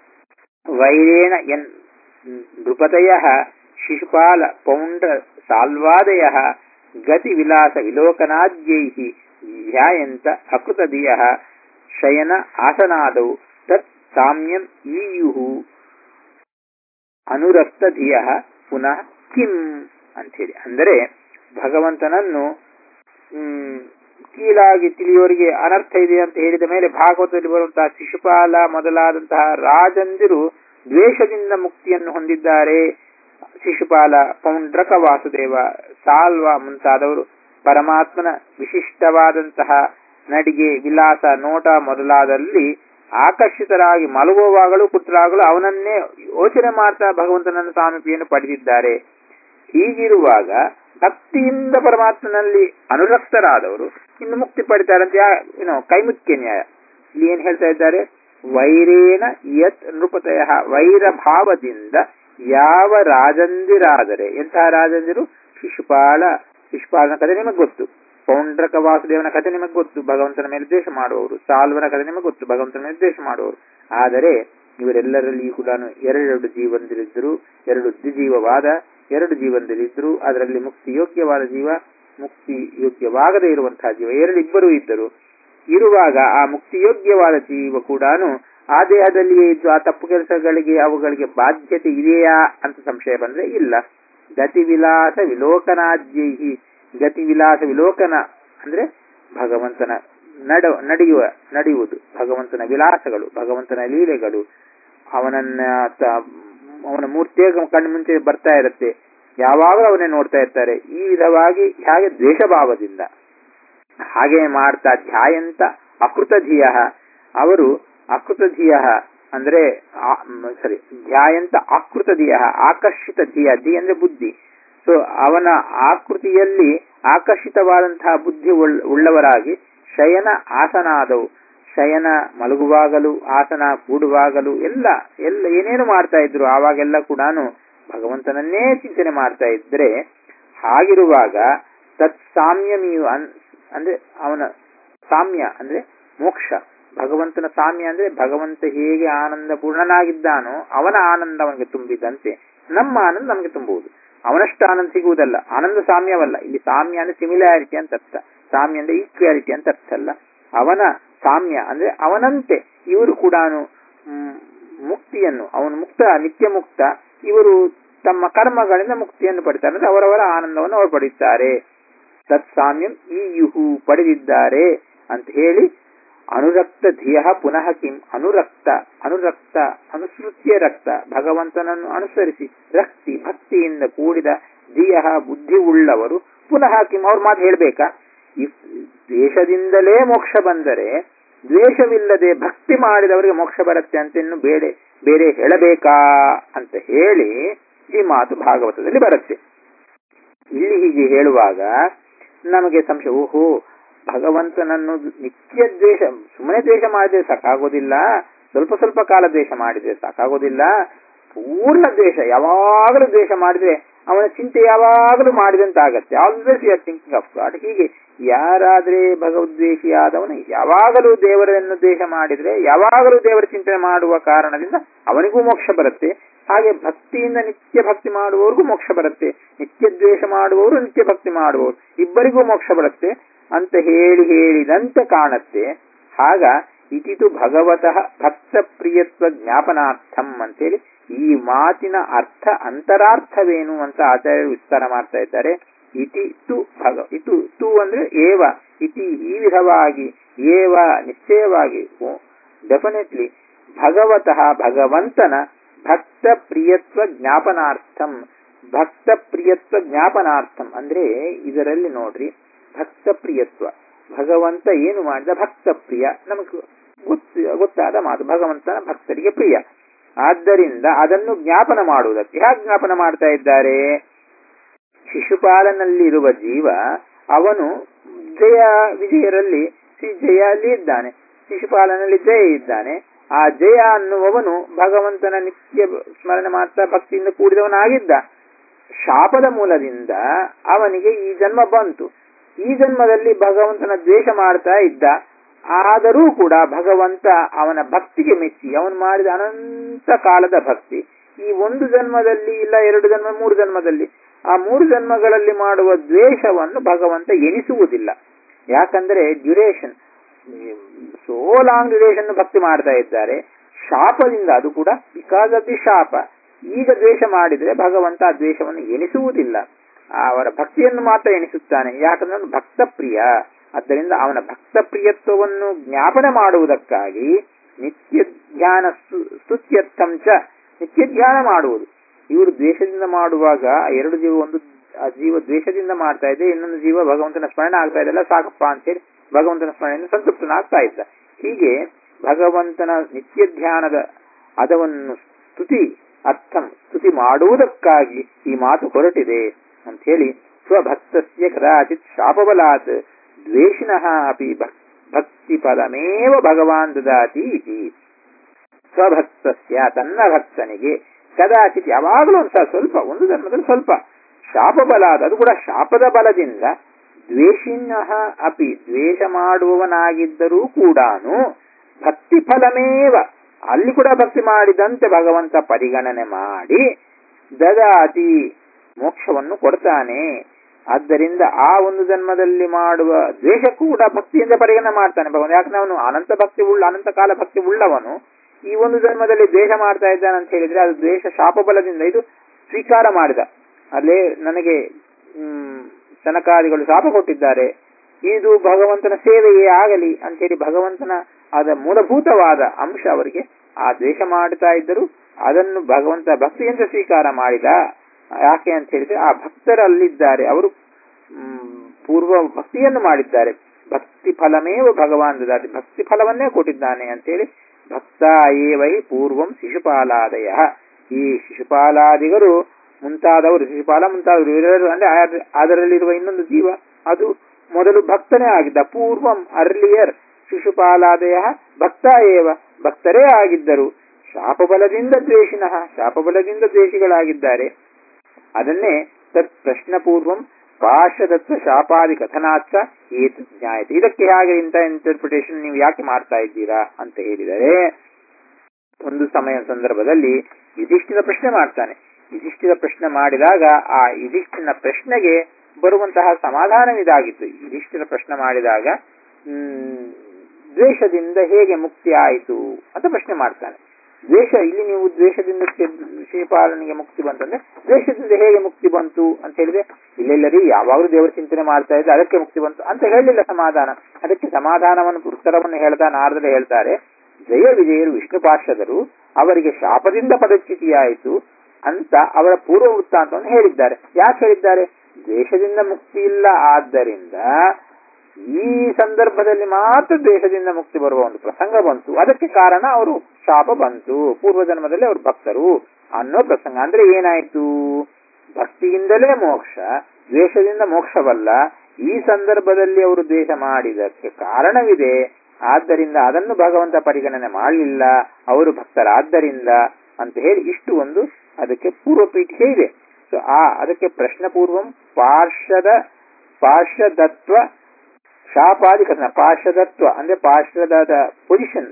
ವೈರೇಣ ಎನ್ ನೃಪತಯ ಶಿಶುಪಾಲ ಪೌಂಡ್ರ ಸಾಲ್ವಾದಯ ಗತಿ ವಿಲಾಸ ವಿಲೋಕನಾದ್ಯೈ ಧ್ಯಾಯಂತ ಅಕೃತದಿಯ ಶಯನ ಆಸನಾದೌ ತತ್ ಸಾಮ್ಯಂ ಈಯುಹು ಅನುರಕ್ತ ಧಿಯ ಪುನಃ ಕಿಂ ಅಂತೇಳಿ. ಅಂದರೆ ಭಗವಂತನನ್ನು ಹ್ಮ್ ಕೀಳಾಗಿ ತಿಳಿಯೋರಿಗೆ ಅನರ್ಥ ಇದೆ ಅಂತ ಹೇಳಿದ ಮೇಲೆ ಭಾಗವತದಲ್ಲಿ ಬರುವಂತಹ ಶಿಶುಪಾಲ ಮೊದಲಾದಂತಹ ರಾಜಂದಿರು ದ್ವೇಷದಿಂದ ಮುಕ್ತಿಯನ್ನು ಹೊಂದಿದ್ದಾರೆ. ಶಿಶುಪಾಲ ಪೌಂಡ್ರಕ ವಾಸುದೇವ ಸಾಲ್ವ ಮುಂತಾದವರು ಪರಮಾತ್ಮನ ವಿಶಿಷ್ಟವಾದಂತಹ ನಡಿಗೆ ವಿಲಾಸ ನೋಟ ಮೊದಲಾದಲ್ಲಿ ಆಕರ್ಷಿತರಾಗಿ ಮಲಗುವಾಗಲೂ ಕುತ್ತಲಾಗಲು ಅವನನ್ನೇ ಯೋಚನೆ ಮಾಡ್ತಾ ಭಗವಂತನನ್ನು ಸಾಮೀಪ್ಯನ್ನು ಪಡೆದಿದ್ದಾರೆ. ಹೀಗಿರುವಾಗ ಭಕ್ತಿಯಿಂದ ಪರಮಾತ್ಮನಲ್ಲಿ ಅನುರಕ್ತರಾದವರು ಇನ್ನು ಮುಕ್ತಿ ಪಡಿತಾರಂತೆ ಏನೋ ಕೈಮುಖ್ಯ ನ್ಯಾಯ. ಇಲ್ಲಿ ಏನ್ ಹೇಳ್ತಾ ಇದ್ದಾರೆ ವೈರೇಣ ಯತ್ ನೃಪತಯ ವೈರ ಭಾವದಿಂದ ಯಾವ ರಾಜಂದಿರಾದರೆ ಎಂತಹ ರಾಜಂದಿರು ಶಿಶುಪಾಲ ಶಿಶುಪಾಲನ ಕಥೆ ನಿಮಗೆ ಗೊತ್ತು ಪೌಂಡ್ರಕ ವಾಸುದೇವನ ಕಥೆ ನಿಮಗೆ ಗೊತ್ತು ಭಗವಂತನ ಮೇಲೆ ದ್ವೇಷ ಮಾಡುವವರು ಸಾಲ್ವನ ಕಥೆ ನಿಮಗೆ ಗೊತ್ತು ಭಗವಂತನ ಮೇಲೆ ದ್ವೇಷ ಮಾಡುವವರು. ಆದರೆ ಇವರೆಲ್ಲರಲ್ಲಿ ಕೂಡ ಎರಡೆರಡು ಜೀವನದಲ್ಲಿದ್ದರು ಎರಡು ದ್ವಿಜೀವವಾದ ಎರಡು ಜೀವನದಲ್ಲಿದ್ದರು. ಅದರಲ್ಲಿ ಮುಕ್ತಿ ಯೋಗ್ಯವಾದ ಜೀವ ಮುಕ್ತಿ ಯೋಗ್ಯವಾಗದೇ ಇರುವಂತಹ ಜೀವ ಎರಡಿಬ್ಬರೂ ಇದ್ದರು. ಇರುವಾಗ ಆ ಮುಕ್ತಿ ಯೋಗ್ಯವಾದ ಜೀವ ಕೂಡ ಆ ದೇಹದಲ್ಲಿಯೇ ಇದ್ದು ಆ ತಪ್ಪು ಕೆಲಸಗಳಿಗೆ ಅವುಗಳಿಗೆ ಬಾಧ್ಯತೆ ಇದೆಯಾ ಅಂತ ಸಂಶಯ ಬಂದ್ರೆ ಇಲ್ಲ. ಗತಿ ವಿಲಾಸ ವಿಲೋಕನಾದ್ಯೈ ಗತಿ ವಿಲಾಸ ವಿಲೋಕನ ಅಂದ್ರೆ ಭಗವಂತನ ನಡ ನಡೆಯುವ ನಡೆಯುವುದು ಭಗವಂತನ ವಿಲಾಸಗಳು ಭಗವಂತನ ಲೀಲೆಗಳು ಅವನನ್ನ ಅವನ ಮೂರ್ತಿಯ ಕಣ್ಣು ಮುಂಚೆ ಬರ್ತಾ ಇರುತ್ತೆ ಯಾವಾಗಲೂ ಅವನೇ ನೋಡ್ತಾ ಇರ್ತಾರೆ. ಈ ವಿಧವಾಗಿ ಹಾಗೆ ದ್ವೇಷಭಾವದಿಂದ ಹಾಗೆ ಮಾಡ್ತಾ ಧ್ಯಾಯಂತ ಅಕೃತಧಿಯ ಅವರು ಅಕೃತಧಿಯ ಅಂದ್ರೆ ಸರಿ ಧ್ಯಾಯಂತ ಆಕೃತ ಧಿಯ ಆಕರ್ಷಿತ ಧಿಯ ಧಿ ಅಂದ್ರೆ ಬುದ್ಧಿ. ಸೊ ಅವನ ಆಕೃತಿಯಲ್ಲಿ ಆಕರ್ಷಿತವಾದಂತಹ ಬುದ್ಧಿ ಉಳ್ಳವರಾಗಿ ಶಯನ ಆಸನಾದವು, ಶಯನ ಮಲಗುವಾಗಲೂ ಆಸನ ಕೂಡುವಾಗಲೂ ಎಲ್ಲ ಎಲ್ಲ ಏನೇನು ಮಾಡ್ತಾ ಇದ್ರು ಆವಾಗೆಲ್ಲ ಕೂಡ ಭಗವಂತನನ್ನೇ ಚಿಂತನೆ ಮಾಡ್ತಾ ಇದ್ರೆ, ಹಾಗಿರುವಾಗ ತತ್ ಸಾಮ್ಯಮೀವ ಅಂದ್ರೆ ಅವನ ಸಾಮ್ಯ ಅಂದ್ರೆ ಮೋಕ್ಷ, ಭಗವಂತನ ಸಾಮ್ಯ ಅಂದ್ರೆ ಭಗವಂತ ಹೇಗೆ ಆನಂದ ಪೂರ್ಣನಾಗಿದ್ದಾನೋ ಅವನ ಆನಂದ ಅವನಿಗೆ ತುಂಬಿದಂತೆ ನಮ್ಮ ಆನಂದ ನಮಗೆ ತುಂಬುವುದು. ಅವನಷ್ಟು ಆನಂದ ಸಿಗುವುದಲ್ಲ, ಆನಂದ ಸಾಮ್ಯವಲ್ಲ. ಇಲ್ಲಿ ಸಾಮ್ಯ ಅಂದ್ರೆ ಸಿಮಿಲಾರಿಟಿ ಅಂತ ಅರ್ಥ, ಸಾಮ್ಯ ಅಂದ್ರೆ ಈಕ್ವಾಲಿಟಿ ಅಂತ ಅರ್ಥ ಅಲ್ಲ. ಅವನ ಸಾಮ್ಯ ಅಂದ್ರೆ ಅವನಂತೆ ಇವರು ಕೂಡ ಮುಕ್ತಿಯನ್ನು, ಅವನು ಮುಕ್ತ ನಿತ್ಯ ಮುಕ್ತ, ಇವರು ತಮ್ಮ ಕರ್ಮಗಳಿಂದ ಮುಕ್ತಿಯನ್ನು ಪಡಿತಾರೆ, ಅಂದ್ರೆ ಅವರವರ ಆನಂದವನ್ನು ಅವರು ಪಡೆಯುತ್ತಾರೆ. ತತ್ ಸಾಮ್ಯಂ ಈ ಯುಹು ಪಡೆದಿದ್ದಾರೆ ಅಂತ ಹೇಳಿ ಅನುರಕ್ತ ಧಿಯ ಪುನಃ ಕಿಂ ಅನುರಕ್ತ ಅನುರಕ್ತ ಅನುಸೃತ್ಯ ರಕ್ತ ಭಗವಂತನನ್ನು ಅನುಸರಿಸಿ ರಕ್ತಿ ಭಕ್ತಿಯಿಂದ ಕೂಡಿದ ಧಿಯ ಬುದ್ಧಿ ಉಳ್ಳವರು ಪುನಃ ಕಿಂ ಅವ್ರ ಮಾತು ಹೇಳ್ಬೇಕಾ? ಈ ದ್ವೇಷದಿಂದಲೇ ಮೋಕ್ಷ ಬಂದರೆ ದ್ವೇಷವಿಲ್ಲದೆ ಭಕ್ತಿ ಮಾಡಿದವರಿಗೆ ಮೋಕ್ಷ ಬರುತ್ತೆ ಅಂತ ಇನ್ನು ಬೇರೆ ಬೇರೆ ಹೇಳಬೇಕಾ ಅಂತ ಹೇಳಿ ಈ ಮಾತು ಭಾಗವತದಲ್ಲಿ ಬರುತ್ತೆ. ಇಲ್ಲಿ ಹೀಗೆ ಹೇಳುವಾಗ ನಮಗೆ ಸಂಶಯ, ಓಹೋ ಭಗವಂತನನ್ನು ನಿತ್ಯ ದ್ವೇಷ, ಸುಮ್ಮನೆ ದ್ವೇಷ ಮಾಡಿದ್ರೆ ಸಾಕಾಗೋದಿಲ್ಲ, ಸ್ವಲ್ಪ ಸ್ವಲ್ಪ ಕಾಲ ದ್ವೇಷ ಮಾಡಿದ್ರೆ ಸಾಕಾಗೋದಿಲ್ಲ, ಪೂರ್ಣ ದ್ವೇಷ ಯಾವಾಗಲೂ ದ್ವೇಷ ಮಾಡಿದ್ರೆ ಅವನ ಚಿಂತೆ ಯಾವಾಗಲೂ ಮಾಡಿದಂತಾಗತ್ತೆ. Always you are thinking of God. ಹೀಗೆ ಯಾರಾದ್ರೆ ಭಗವದ್ವೇಷಿಯಾದವನು ಯಾವಾಗಲೂ ದೇವರನ್ನು ದ್ವೇಷ ಮಾಡಿದ್ರೆ ಯಾವಾಗಲೂ ದೇವರ ಚಿಂತನೆ ಮಾಡುವ ಕಾರಣದಿಂದ ಅವನಿಗೂ ಮೋಕ್ಷ ಬರುತ್ತೆ. ಹಾಗೆ ಭಕ್ತಿಯಿಂದ ನಿತ್ಯ ಭಕ್ತಿ ಮಾಡುವವರಿಗೂ ಮೋಕ್ಷ ಬರುತ್ತೆ, ನಿತ್ಯ ದ್ವೇಷ ಮಾಡುವವರು ನಿತ್ಯ ಭಕ್ತಿ ಮಾಡುವವರು ಇಬ್ಬರಿಗೂ ಮೋಕ್ಷ ಬರುತ್ತೆ ಅಂತ ಹೇಳಿ ಹೇಳಿದಂತೆ ಕಾಣುತ್ತೆ. ಆಗ ಇತಿತು ಭಗವತಃ ಭಕ್ತ ಪ್ರಿಯತ್ವ ಜ್ಞಾಪನಾರ್ಥಂ ಅಂತೇಳಿ ಈ ಮಾತಿನ ಅರ್ಥ ಅಂತರಾರ್ಥವೇನು ಅಂತ ಆಚಾರ್ಯರು ವಿಸ್ತಾರ ಮಾಡ್ತಾ ಇದ್ದಾರೆ. ಇತಿ ತು ಭಗ ಇತು ತು ಅಂದ್ರೆ ಏವ, ಇತಿ ಈ ವಿಧವಾಗಿ, ಏವ ನಿಶ್ಚಯವಾಗಿ, ಡೆಫಿನೆಟ್ಲಿ ಭಗವತಃ ಭಗವಂತನ ಭಕ್ತ ಪ್ರಿಯತ್ವ ಜ್ಞಾಪನಾರ್ಥಂ. ಭಕ್ತ ಪ್ರಿಯತ್ವ ಜ್ಞಾಪನಾರ್ಥಂ ಅಂದ್ರೆ ಇದರಲ್ಲಿ ನೋಡ್ರಿ, ಭಕ್ತ ಪ್ರಿಯತ್ವ ಭಗವಂತ ಏನು ಮಾಡಿದ ಭಕ್ತ ಪ್ರಿಯ ನಮಗೆ ಗೊತ್ತ ಗೊತ್ತಾದ ಮಾತು, ಭಗವಂತನ ಭಕ್ತರಿಗೆ ಪ್ರಿಯ. ಆದ್ದರಿಂದ ಅದನ್ನು ಜ್ಞಾಪನ ಮಾಡುವುದಕ್ಕೆ ಹೇಗೆ ಜ್ಞಾಪನ ಮಾಡ್ತಾ ಇದ್ದಾರೆ? ಶಿಶುಪಾಲನಲ್ಲಿರುವ ಜೀವ ಅವನು ಜಯ ವಿಜಯರಲ್ಲಿ ಶ್ರೀ ಜಯ ಅಲ್ಲಿ ಇದ್ದಾನೆ, ಶಿಶುಪಾಲನಲ್ಲಿ ಜಯ ಇದ್ದಾನೆ. ಆ ಜಯ ಅನ್ನುವವನು ಭಗವಂತನ ನಿತ್ಯ ಸ್ಮರಣೆ ಮಾಡ್ತಾ ಭಕ್ತಿಯಿಂದ ಕೂಡಿದವನಾಗಿದ್ದ. ಶಾಪದ ಮೂಲದಿಂದ ಅವನಿಗೆ ಈ ಜನ್ಮ ಬಂತು. ಈ ಜನ್ಮದಲ್ಲಿ ಭಗವಂತನ ದ್ವೇಷ ಮಾಡ್ತಾ ಇದ್ದ. ಆದರೂ ಕೂಡ ಭಗವಂತ ಅವನ ಭಕ್ತಿಗೆ ಮೆಚ್ಚಿ ಅವನು ಮಾಡಿದ ಅನಂತ ಕಾಲದ ಭಕ್ತಿ ಈ ಒಂದು ಜನ್ಮದಲ್ಲಿ ಇಲ್ಲ, ಎರಡು ಜನ್ಮ, ಮೂರು ಜನ್ಮದಲ್ಲಿ, ಆ ಮೂರು ಜನ್ಮಗಳಲ್ಲಿ ಮಾಡುವ ದ್ವೇಷವನ್ನು ಭಗವಂತ ಎನಿಸುವುದಿಲ್ಲ. ಯಾಕಂದ್ರೆ ಡ್ಯೂರೇಷನ್, ಸೋ ಲಾಂಗ್ ಡ್ಯೂರೇಷನ್ ಭಕ್ತಿ ಮಾಡ್ತಾ ಇದ್ದಾರೆ. ಶಾಪದಿಂದ, ಅದು ಕೂಡ ಬಿಕಾಸ್ ಆಫ್ ದಿ ಶಾಪ, ಈಗ ದ್ವೇಷ ಮಾಡಿದ್ರೆ ಭಗವಂತ ಆ ದ್ವೇಷವನ್ನು ಎನಿಸುವುದಿಲ್ಲ, ಅವರ ಭಕ್ತಿಯನ್ನು ಮಾತ್ರ ಎಣಿಸುತ್ತಾನೆ. ಯಾಕಂದ್ರೆ ಅವನು ಭಕ್ತ ಪ್ರಿಯ. ಆದ್ದರಿಂದ ಅವನ ಭಕ್ತ ಪ್ರಿಯತ್ವವನ್ನು ಜ್ಞಾಪನೆ ಮಾಡುವುದಕ್ಕಾಗಿ ನಿತ್ಯ ಧ್ಯಾನ ಸ್ತುತ್ಯರ್ಥಂಚ, ನಿತ್ಯ ಧ್ಯಾನ ಮಾಡುವುದು. ಇವರು ದ್ವೇಷದಿಂದ ಮಾಡುವಾಗ ಎರಡು ಜೀವ, ಒಂದು ಜೀವ ದ್ವೇಷದಿಂದ ಮಾಡ್ತಾ ಇದೆ, ಇನ್ನೊಂದು ಜೀವ ಭಗವಂತನ ಸ್ಮರಣೆ ಆಗ್ತಾ ಇದೆಲ್ಲ ಸಾಕಪ್ಪ ಅಂತೇಳಿ ಭಗವಂತನ ಸ್ಮರಣೆಯನ್ನು ಸಂತೃಪ್ತನಾಗ್ತಾ ಇದ್ದ. ಹೀಗೆ ಭಗವಂತನ ನಿತ್ಯ ಧ್ಯಾನದ ಅದವನ್ನು ಸ್ತುತಿ ಅರ್ಥಂ ಸ್ತುತಿ ಮಾಡುವುದಕ್ಕಾಗಿ ಈ ಮಾತು ಹೊರಟಿದೆ ಅಂತ ಹೇಳಿ, ಸ್ವಭಕ್ತಸ್ಯ ಕದಾಚಿತ್ ಶಾಪಬಲಾತ್ ದ್ವೇಷಿನಃ ಅಪಿ ಭಕ್ತಿ ಫಲಮೇವ ಭಗವಾನ್ ದದಾತಿ ಇತಿ. ಸ್ವಭಕ್ತಸ್ಯ ತನ್ನ ಭಕ್ತನಿಗೆ ಕದಾಚಿತ್ ಯಾವಾಗಲೂ ಒಂದು ಸ್ವಲ್ಪ, ಒಂದು ಧರ್ಮದಲ್ಲಿ ಸ್ವಲ್ಪ ಶಾಪಬಲಾದ, ಅದು ಕೂಡ ಶಾಪದ ಬಲದಿಂದ ದ್ವೇಷಿನಃ ಅಪಿ ದ್ವೇಷ ಮಾಡುವವನಾಗಿದ್ದರೂ ಕೂಡ ಭಕ್ತಿ ಫಲಮೇವ, ಅಲ್ಲಿ ಕೂಡ ಭಕ್ತಿ ಮಾಡಿದಂತೆ ಭಗವಂತ ಪರಿಗಣನೆ ಮಾಡಿ ದದಾತಿ ಮೋಕ್ಷವನ್ನು ಕೊಡ್ತಾನೆ. ಆದ್ದರಿಂದ ಆ ಒಂದು ಜನ್ಮದಲ್ಲಿ ಮಾಡುವ ದ್ವೇಷ ಕೂಡ ಭಕ್ತಿಯಿಂದ ಪರಿಗಣನೆ ಮಾಡ್ತಾನೆ ಭಗವಂತ. ಯಾಕಂದ್ರೆ ಅವನು ಅನಂತ ಭಕ್ತಿ ಉಳ್ಳ ಅನಂತ ಕಾಲ ಭಕ್ತಿ ಉಳ್ಳವನು ಈ ಒಂದು ಜನ್ಮದಲ್ಲಿ ದ್ವೇಷ ಮಾಡ್ತಾ ಇದ್ದಾನೆ ಅಂತ ಹೇಳಿದ್ರೆ ಅದು ದ್ವೇಷ ಶಾಪಬಲದಿಂದ ಇದು ಸ್ವೀಕಾರ ಮಾಡಿದ. ಅಲ್ಲೇ ನನಗೆ ಹ್ಮ್ ಸನಕಾದಿಗಳು ಶಾಪ ಕೊಟ್ಟಿದ್ದಾರೆ, ಇದು ಭಗವಂತನ ಸೇವೆಯೇ ಆಗಲಿ ಅಂತೇಳಿ ಭಗವಂತನ ಆದ ಮೂಲಭೂತವಾದ ಅಂಶ ಅವರಿಗೆ ಆ ದ್ವೇಷ ಮಾಡ್ತಾ ಇದ್ದರು, ಅದನ್ನು ಭಗವಂತ ಭಕ್ತಿಯಿಂದ ಸ್ವೀಕಾರ ಮಾಡಿದ. ಯಾಕೆ ಅಂತ ಹೇಳಿದ್ರೆ ಆ ಭಕ್ತರಲ್ಲಿದ್ದಾರೆ, ಅವರು ಪೂರ್ವ ಭಕ್ತಿಯನ್ನು ಮಾಡಿದ್ದಾರೆ. ಭಕ್ತಿ ಫಲಮೇವ ಭಗವಾನ್ ದದಾತಿ, ಭಕ್ತಿ ಫಲವನ್ನೇ ಕೊಟ್ಟಿದ್ದಾನೆ ಅಂತೇಳಿ ಭಕ್ತ ಏವೈ ಪೂರ್ವಂ ಶಿಶುಪಾಲಾದಯ. ಈ ಶಿಶುಪಾಲಾದಿಗಳು ಮುಂತಾದವರು, ಶಿಶುಪಾಲ ಮುಂತಾದವರು ಇವರೆಲ್ಲರೂ ಅಂದ್ರೆ ಅದರಲ್ಲಿರುವ ಇನ್ನೊಂದು ಜೀವ ಅದು ಮೊದಲು ಭಕ್ತನೇ ಆಗಿದ್ದ. ಪೂರ್ವಂ ಅರ್ಲಿಯರ್ ಶಿಶುಪಾಲಾದಯ ಭಕ್ತ ಏವ ಭಕ್ತರೇ ಆಗಿದ್ದರು. ಶಾಪಬಲದಿಂದ ದ್ವೇಷಿನಃ ಶಾಪಬಲದಿಂದ ದ್ವೇಷಿಗಳಾಗಿದ್ದಾರೆ. ಅದನ್ನೇ ತತ್ ಪ್ರಶ್ನಪೂರ್ವಂ ಪಾರ್ಶ್ವದತ್ವ ಶಾಪಾದಿ ಕಥನಾಚ ಏತ್ ಜ್ಞಾಯತೆ. ಇದಕ್ಕೆ ಹಾಗೆ ಇಂಥ ಇಂಟರ್ಪ್ರಿಟೇಷನ್ ನೀವು ಯಾಕೆ ಮಾಡ್ತಾ ಇದ್ದೀರಾ ಅಂತ ಹೇಳಿದರೆ, ಒಂದು ಸಮಯ ಸಂದರ್ಭದಲ್ಲಿ ಯುಧಿಷ್ಠಿರ ಪ್ರಶ್ನೆ ಮಾಡ್ತಾನೆ. ಯುಧಿಷ್ಠಿರ ಪ್ರಶ್ನೆ ಮಾಡಿದಾಗ ಆ ಯುಧಿಷ್ಠಿರನ ಪ್ರಶ್ನೆಗೆ ಬರುವಂತಹ ಸಮಾಧಾನವಿದಾಗಿತ್ತು. ಯುಧಿಷ್ಠಿರ ಪ್ರಶ್ನೆ ಮಾಡಿದಾಗ ಹ್ಮ್ ದ್ವೇಷದಿಂದ ಹೇಗೆ ಮುಕ್ತಿ ಆಯಿತು ಅಂತ ಪ್ರಶ್ನೆ ಮಾಡ್ತಾನೆ. ದ್ವೇಷ ಇಲ್ಲಿ ನೀವು ದ್ವೇಷದಿಂದ ಶ್ರೀಪಾಲನಿಗೆ ಮುಕ್ತಿ ಬಂತಂದ್ರೆ ದ್ವೇಷದಿಂದ ಹೇಗೆ ಮುಕ್ತಿ ಬಂತು ಅಂತ ಹೇಳಿದ್ರೆ, ಇಲ್ಲೆಲ್ಲರಿ ಯಾವಾಗಲೂ ದೇವರ ಚಿಂತನೆ ಮಾಡ್ತಾ ಇದ್ರೆ ಅದಕ್ಕೆ ಮುಕ್ತಿ ಬಂತು ಅಂತ ಹೇಳಿಲ್ಲ ಸಮಾಧಾನ. ಅದಕ್ಕೆ ಸಮಾಧಾನವನ್ನು ಉತ್ತರವನ್ನು ಹೇಳ್ತಾ ನಾರದರು ಹೇಳ್ತಾರೆ, ಜಯ ವಿಜಯರು ವಿಷ್ಣು ಪಾರ್ಷದರು, ಅವರಿಗೆ ಶಾಪದಿಂದ ಪದಚ್ಯುತಿಯಾಯಿತು ಅಂತ ಅವರ ಪೂರ್ವ ವೃತ್ತಾಂತವನ್ನು ಹೇಳಿದ್ದಾರೆ. ಯಾಕೆ ಹೇಳಿದ್ದಾರೆ? ದ್ವೇಷದಿಂದ ಮುಕ್ತಿ ಇಲ್ಲ, ಆದ್ದರಿಂದ ಈ ಸಂದರ್ಭದಲ್ಲಿ ಮಾತ್ರ ದ್ವೇಷದಿಂದ ಮುಕ್ತಿ ಬರುವ ಒಂದು ಪ್ರಸಂಗ ಬಂತು. ಅದಕ್ಕೆ ಕಾರಣ ಅವರು ಶಾಪ ಬಂತು, ಪೂರ್ವ ಜನ್ಮದಲ್ಲಿ ಅವರು ಭಕ್ತರು ಅನ್ನೋ ಪ್ರಸಂಗ. ಅಂದ್ರೆ ಏನಾಯ್ತು? ಭಕ್ತಿಯಿಂದಲೇ ಮೋಕ್ಷ, ದ್ವೇಷದಿಂದ ಮೋಕ್ಷವಲ್ಲ. ಈ ಸಂದರ್ಭದಲ್ಲಿ ಅವರು ದ್ವೇಷ ಮಾಡಿದಕ್ಕೆ ಕಾರಣವಿದೆ, ಆದ್ದರಿಂದ ಅದನ್ನು ಭಗವಂತ ಪರಿಗಣನೆ ಮಾಡಲಿಲ್ಲ, ಅವರು ಭಕ್ತರಾದ್ದರಿಂದ ಅಂತ ಹೇಳಿ ಇಷ್ಟು ಒಂದು ಅದಕ್ಕೆ ಪೂರ್ವ ಪೀಠಿಕೆ ಇದೆ. ಸೊ ಆ ಅದಕ್ಕೆ ಪ್ರಶ್ನ ಪೂರ್ವಂ ಪಾರ್ಶ್ವದ ಪಾರ್ಶ್ವದತ್ವ ಶಾಪಾದಿ ಕಥನ. ಪಾರ್ಶ್ವದತ್ವ ಅಂದ್ರೆ ಪಾರ್ಶ್ವದ position,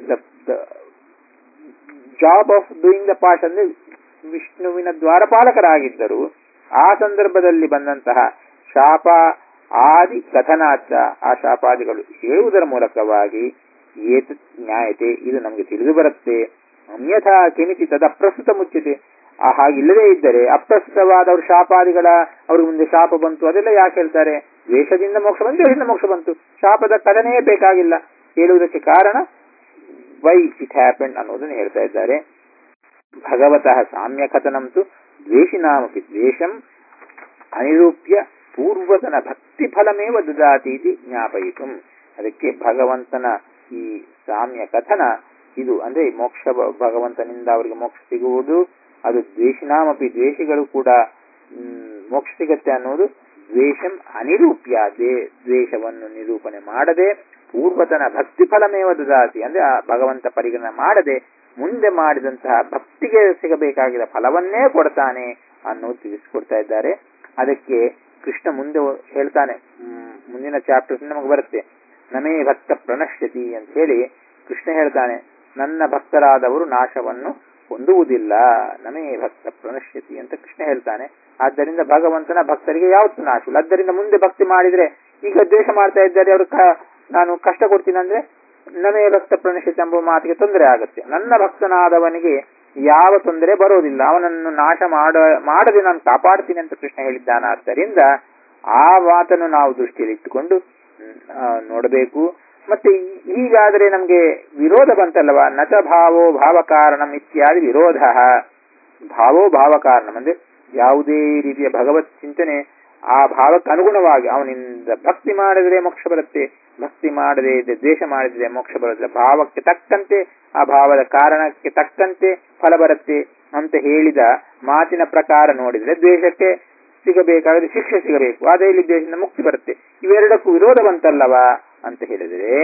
job of doing the ಪಾರ್ಷ ಅಂದ್ರೆ ವಿಷ್ಣುವಿನ ದ್ವಾರಪಾಲಕರಾಗಿದ್ದರು. ಆ ಸಂದರ್ಭದಲ್ಲಿ ಬಂದಂತಹ ಶಾಪ ಆದಿ ಕಥನಾಚ, ಆ ಶಾಪಾದಿಗಳು ಹೇಳುವುದರ ಮೂಲಕವಾಗಿ ಏತ ನ್ಯಾಯತೆ, ಇದು ನಮಗೆ ತಿಳಿದು ಬರುತ್ತೆ. ಅನ್ಯಥಾ ಕಿಮಿತಿ ತದ ಅಪ್ರಸ್ತುತ ಮುಚ್ಯತೆ, ಆ ಹಾಗಿಲ್ಲದೇ ಇದ್ದರೆ ಅಪ್ರಸ್ತುತವಾದ ಅವ್ರ ಶಾಪಾದಿಗಳ ಅವ್ರ ಮುಂದೆ ಶಾಪ ಬಂತು ಅದೆಲ್ಲ ಯಾಕೆ ಹೇಳ್ತಾರೆ? ದ್ವೇಷದಿಂದ ಮೋಕ್ಷ ಬಂತು, ದ್ವೇಷದಿಂದ ಮೋಕ್ಷ ಬಂತು, ಶಾಪದ ಕಥನೆಯೇ ಬೇಕಾಗಿಲ್ಲ ಹೇಳುವುದಕ್ಕೆ ಕಾರಣ ವೈ ಇಟ್ ಹ್ಯಾಪೆಂಡ್ ಅನ್ನೋದನ್ನು ಹೇಳ್ತಾ ಇದ್ದಾರೆ. ಭಗವತಃ ಸಾಮ್ಯ ಕಥನಂತು ದ್ವೇಷಿನಾಮಪಿ ದ್ವೇಷಂ ಅನಿರೂಪ್ಯ ಪೂರ್ವತನ ಭಕ್ತಿ ಫಲಮೇವ ದದಾತಿ ಇತಿ ಜ್ಞಾಪಯಿತು. ಅದಕ್ಕೆ ಭಗವಂತನ ಈ ಸಾಮ್ಯ ಕಥನ ಇದು ಅಂದ್ರೆ ಮೋಕ್ಷ, ಭಗವಂತನಿಂದ ಅವರಿಗೆ ಮೋಕ್ಷ ಸಿಗುವುದು, ಅದು ದ್ವೇಷಿನಾಮಪಿ ದ್ವೇಷಿಗಳು ಕೂಡ ಮೋಕ್ಷ ಸಿಗತ್ತೆ ಅನ್ನೋದು ದ್ವೇಷಂ ಅನಿರೂಪ್ಯ, ದ್ವೇಷವನ್ನು ನಿರೂಪಣೆ ಮಾಡದೆ ಪೂರ್ವತನ ಭಕ್ತಿ ಫಲಮೇವ ದದಾತಿ ಅಂದ್ರೆ ಆ ಭಗವಂತ ಪರಿಗಣನೆ ಮಾಡದೆ ಮುಂದೆ ಮಾಡಿದಂತಹ ಭಕ್ತಿಗೆ ಸಿಗಬೇಕಾಗಿದ್ದ ಫಲವನ್ನೇ ಕೊಡ್ತಾನೆ ಅನ್ನೋದು ತಿಳಿಸಿಕೊಡ್ತಾ ಇದ್ದಾರೆ. ಅದಕ್ಕೆ ಕೃಷ್ಣ ಮುಂದೆ ಹೇಳ್ತಾನೆ, ಮುಂದಿನ ಚಾಪ್ಟರ್ಸ್ ನಮಗೆ ಬರುತ್ತೆ, ನಮೇ ಭಕ್ತ ಪ್ರಣಶ್ಯತಿ ಅಂತ ಹೇಳಿ ಕೃಷ್ಣ ಹೇಳ್ತಾನೆ, ನನ್ನ ಭಕ್ತರಾದವರು ನಾಶವನ್ನು ಹೊಂದುವುದಿಲ್ಲ, ನಮೇ ಭಕ್ತ ಪ್ರಣಶ್ಯತಿ ಅಂತ ಕೃಷ್ಣ ಹೇಳ್ತಾನೆ. ಆದ್ದರಿಂದ ಭಗವಂತನ ಭಕ್ತರಿಗೆ ಯಾವತ್ತು ನಾಶವಿಲ್ಲ. ಆದ್ದರಿಂದ ಮುಂದೆ ಭಕ್ತಿ ಮಾಡಿದ್ರೆ, ಈಗ ದ್ವೇಷ ಮಾಡ್ತಾ ಇದ್ದಾರೆ ಅವರು, ನಾನು ಕಷ್ಟ ಕೊಡ್ತೀನಿ ಅಂದ್ರೆ ನಮೇ ಭಕ್ತ ಪ್ರಣಶ್ಯತಿ ಎಂಬ ಮಾತಿಗೆ ತೊಂದರೆ ಆಗುತ್ತೆ. ನನ್ನ ಭಕ್ತನಾದವನಿಗೆ ಯಾವ ತೊಂದರೆ ಬರೋದಿಲ್ಲ, ಅವನನ್ನು ನಾಶ ಮಾಡ ಮಾಡದೆ ನಾನು ಕಾಪಾಡ್ತೀನಿ ಅಂತ ಕೃಷ್ಣ ಹೇಳಿದ್ದಾನ. ಆದ್ದರಿಂದ ಆ ಮಾತನ್ನು ನಾವು ದೃಷ್ಟಿಯಲ್ಲಿ ಇಟ್ಟುಕೊಂಡು ನೋಡಬೇಕು. ಮತ್ತೆ ಹೀಗಾದ್ರೆ ನಮ್ಗೆ ವಿರೋಧ ಬಂತಲ್ಲವಾ, ನಚ ಭಾವೋ ಭಾವ ಕಾರಣಂ ಇತ್ಯಾದಿ ವಿರೋಧ. ಭಾವೋ ಭಾವ ಕಾರಣಂ ಅಂದ್ರೆ ಯಾವುದೇ ರೀತಿಯ ಭಗವತ್ ಚಿಂತನೆ ಆ ಭಾವಕ್ಕೆ ಅನುಗುಣವಾಗಿ ಅವನಿಂದ ಭಕ್ತಿ ಮಾಡಿದ್ರೆ ಮೋಕ್ಷ ಬರುತ್ತೆ, ಭಕ್ತಿ ಮಾಡದೆ ದ್ವೇಷ ಮಾಡಿದ್ರೆ ಮೋಕ್ಷ ಬರುತ್ತೆ. ಭಾವಕ್ಕೆ ತಕ್ಕಂತೆ ಆ ಭಾವದ ಕಾರಣಕ್ಕೆ ತಕ್ಕಂತೆ ಫಲ ಬರುತ್ತೆ ಅಂತ ಹೇಳಿದ ಮಾತಿನ ಪ್ರಕಾರ ನೋಡಿದ್ರೆ ದ್ವೇಷಕ್ಕೆ ಸಿಗಬೇಕಾದ್ರೆ ಶಿಕ್ಷೆ ಸಿಗಬೇಕು, ಅದೇ ಇಲ್ಲಿ ದ್ವೇಷದಿಂದ ಮುಕ್ತಿ ಬರುತ್ತೆ. ಇವೆರಡಕ್ಕೂ ವಿರೋಧ ಬಂತಲ್ಲವಾ ಅಂತ ಹೇಳಿದ್ರೆ,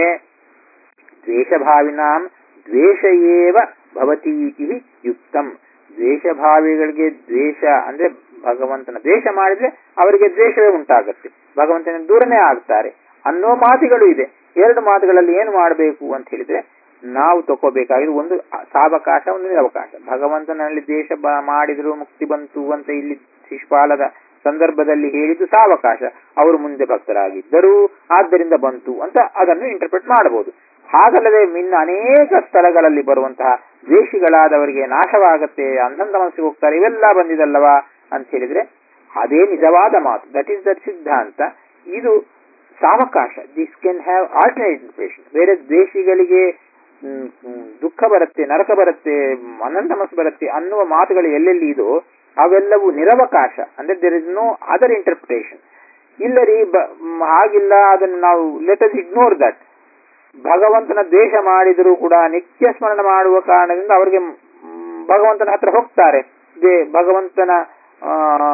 ದ್ವೇಷಭಾವಿನಾಂ ದ್ವೇಷ ಏವ ಭವತೀತಿ ಯುಕ್ತಂ. ದ್ವೇಷಭಾವಿಗಳಿಗೆ ದ್ವೇಷ ಅಂದ್ರೆ ಭಗವಂತನ ದ್ವೇಷ ಮಾಡಿದ್ರೆ ಅವರಿಗೆ ದ್ವೇಷವೇ ಉಂಟಾಗುತ್ತೆ, ಭಗವಂತನ ದೂರನೇ ಆಗ್ತಾರೆ ಅನ್ನೋ ಮಾತುಗಳು ಇದೆ. ಎರಡು ಮಾತುಗಳಲ್ಲಿ ಏನು ಮಾಡಬೇಕು ಅಂತ ಹೇಳಿದ್ರೆ, ನಾವು ತಗೋಬೇಕಾಗಿದ್ದು ಒಂದು ಸಾವಕಾಶ, ಒಂದು ನಿರವಕಾಶ. ಭಗವಂತನಲ್ಲಿ ದ್ವೇಷ ಮಾಡಿದ್ರು ಮುಕ್ತಿ ಬಂತು ಅಂತ ಇಲ್ಲಿ ಶಿಶುಪಾಲದ ಸಂದರ್ಭದಲ್ಲಿ ಹೇಳಿದ್ದು ಸಾವಕಾಶ, ಅವರು ಮುಂದೆ ಭಕ್ತರಾಗಿದ್ದರು ಆದ್ದರಿಂದ ಬಂತು ಅಂತ ಅದನ್ನು ಇಂಟರ್ಪ್ರೆಟ್ ಮಾಡಬಹುದು. ಹಾಗಲ್ಲದೆ ಇನ್ನು ಅನೇಕ ಸ್ಥಳಗಳಲ್ಲಿ ಬರುವಂತಹ ದ್ವೇಷಿಗಳಾದವರಿಗೆ ನಾಶವಾಗತ್ತೆ, ಅಂಧಂತ ಮನಸ್ಸಿಗೆ ಹೋಗ್ತಾರೆ, ಇವೆಲ್ಲ ಬಂದಿದಲ್ಲವಾ ಅಂತ ಹೇಳಿದ್ರೆ ಅದೇ ನಿಜವಾದ ಮಾತು. ದಟ್ ಈಸ್ ದಟ್ ಸಿದ್ಧಾಂತ. ಇದು ಸಾವಕಾಶ, this can have alternate interpretation. ಬೇರೆ ದ್ವೇಷಿಗಳಿಗೆ ದುಃಖ ಬರುತ್ತೆ, ನರಕ ಬರುತ್ತೆ, ಅನಂತ ಮನಸ್ಸು ಬರುತ್ತೆ ಅನ್ನುವ ಮಾತುಗಳು ಎಲ್ಲೆಲ್ಲಿ ಇದೋ ಅವೆಲ್ಲವೂ ನಿರವಕಾಶ, ಅಂದ್ರೆ there is no other interpretation. ಇಲ್ಲರಿ ಹಾಗಿಲ್ಲ, ಅದನ್ನು ನಾವು ಲೆಟ್ ಅಸ್ ಇಗ್ನೋರ್ ದಟ್. ಭಗವಂತನ ದ್ವೇಷ ಮಾಡಿದರೂ ಕೂಡ ನಿತ್ಯ ಸ್ಮರಣ ಮಾಡುವ ಕಾರಣದಿಂದ ಅವರಿಗೆ ಭಗವಂತನ ಹತ್ರ ಹೋಗ್ತಾರೆ. ದೇ ಭಗವಂತನ ಆ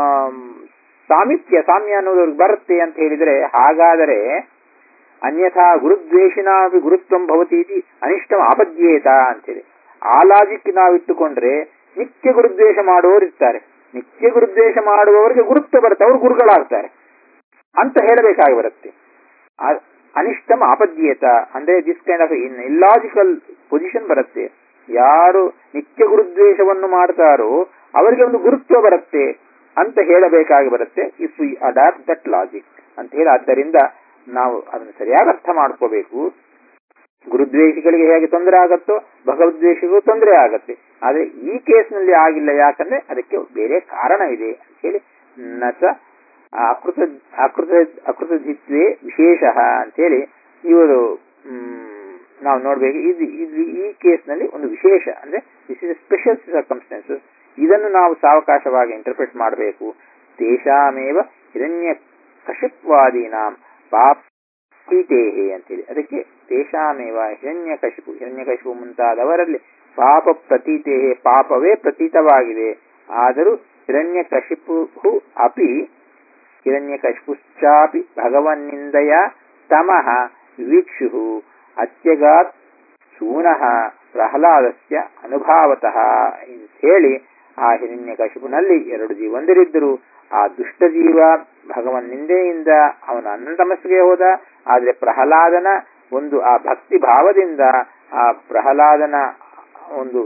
ಸಾಮೀಪ್ಯ ಸಾಮ್ಯ ಅನ್ನೋದು ಬರುತ್ತೆ ಅಂತ ಹೇಳಿದ್ರೆ, ಹಾಗಾದರೆ ಅನ್ಯಥಾ ಗುರುದ್ವೇಷಿನಾಪಿ ಗುರುತ್ವಂ ಭವತಿ ಇತಿ ಅನಿಷ್ಟಂ ಆಪದ್ಯೇತ ಅಂತೇಳಿ ಆ ಲಾಜಿಕ್ ನಾವು ಇಟ್ಟುಕೊಂಡ್ರೆ ನಿತ್ಯ ಗುರುದ್ವೇಷ ಮಾಡುವವರು ಇರ್ತಾರೆ. ನಿತ್ಯ ಗುರುದ್ವೇಷ ಮಾಡುವವರಿಗೆ ಗುರುತ್ವ ಬರುತ್ತೆ, ಅವರು ಗುರುಗಳಾಗ್ತಾರೆ ಅಂತ ಹೇಳಬೇಕಾಗಿ ಬರುತ್ತೆ. ಅನಿಷ್ಟಂ ಆಪದ್ಯೇತ ಅಂದ್ರೆ this kind of in illogical position ಬರುತ್ತೆ. ಯಾರು ನಿತ್ಯ ಗುರುದ್ವೇಷವನ್ನು ಮಾಡ್ತಾರೋ ಅವರಿಗೆ ಒಂದು ಗುರುತ್ವ ಬರುತ್ತೆ ಅಂತ ಹೇಳಬೇಕಾಗಿ ಬರುತ್ತೆ. If we adopt that logic ಅಂತ ಹೇಳಿ, ಆದ್ದರಿಂದ ನಾವು ಅದನ್ನು ಸರಿಯಾಗಿ ಅರ್ಥ ಮಾಡ್ಕೋಬೇಕು. ಗುರುದ್ವೇಷಿಗಳಿಗೆ ಹೇಗೆ ತೊಂದರೆ ಆಗತ್ತೋ ಭಗವದ್ವೇಷಿಗೂ ತೊಂದರೆ ಆಗತ್ತೆ. ಆದ್ರೆ ಈ ಕೇಸ್ನಲ್ಲಿ ಆಗಿಲ್ಲ. ಯಾಕಂದ್ರೆ ಅದಕ್ಕೆ ಬೇರೆ ಕಾರಣ ಇದೆ ಅಂತ ಹೇಳಿ, ನಚ ಅಕೃತ ಅಕೃತ ಅಕೃತಜಿತ್ವೇ ವಿಶೇಷ ಅಂತೇಳಿ ಇವರು ನಾವು ನೋಡ್ಬೇಕು. ಇದು ಇದು ಈ ಕೇಸ್ನಲ್ಲಿ ಒಂದು ವಿಶೇಷ ಅಂದ್ರೆ ದಿಸ್ ಇಸ್ ಸ್ಪೆಷಲ್ ಸರ್ಕಮ್ಸ್ಟೆನ್ಸಸ್. ಇದನ್ನು ನಾವು ಸಾವಕಾಶವಾಗಿ ಇಂಟರ್ಪ್ರೆಟ್ ಮಾಡಬೇಕು. ತೇಷಾಮೇವ ಹಿರಣ್ಯ ಕಶಿಪ್ವಾದೀನಾಂ ಪಾಪೀತೇಹೇ ಅಂತೇಳಿ, ಅದಕ್ಕೆ ತೇಷಾಮೇವ ಹಿರಣ್ಯ ಕಶಿಪು ಹಿರಣ್ಯ ಕಶಿಪು ಮುಂತಾದವರಲ್ಲಿ ಪಾಪ ಪ್ರತೀತೇಹೇ ಪಾಪವೇ ಪ್ರತೀತವಾಗಿದೆ. ಆದರೂ ಹಿರಣ್ಯ ಕಶಿಪು ಅಪಿ ಹಿರಣ್ಯಕಶಿಪುಶ್ಚಾಪಿ ಭಗವನ್ನಿಂದಯ ತಮಃ ವಿವೀಕ್ಷು ಅತ್ಯಗಾತ್ ಸೂನಃ ಪ್ರಹ್ಲಾದಸ್ಯ ಅನುಭಾವತಃ ಅಂತ ಹೇಳಿ, ಆ ಹಿರಣ್ಯಕಶಿಪುನಲ್ಲಿ ಎರಡು ಜೀವಂದರಿದ್ದರು. ಆ ದುಷ್ಟ ಜೀವ ಭಗವನ್ ನಿಂದೆಯಿಂದ ಅವನು ಅನಂತಮಸ್ಸಿಗೆ ಹೋದ. ಆದ್ರೆ ಪ್ರಹ್ಲಾದನ ಒಂದು ಆ ಭಕ್ತಿ ಭಾವದಿಂದ, ಆ ಪ್ರಹ್ಲಾದನ ಒಂದು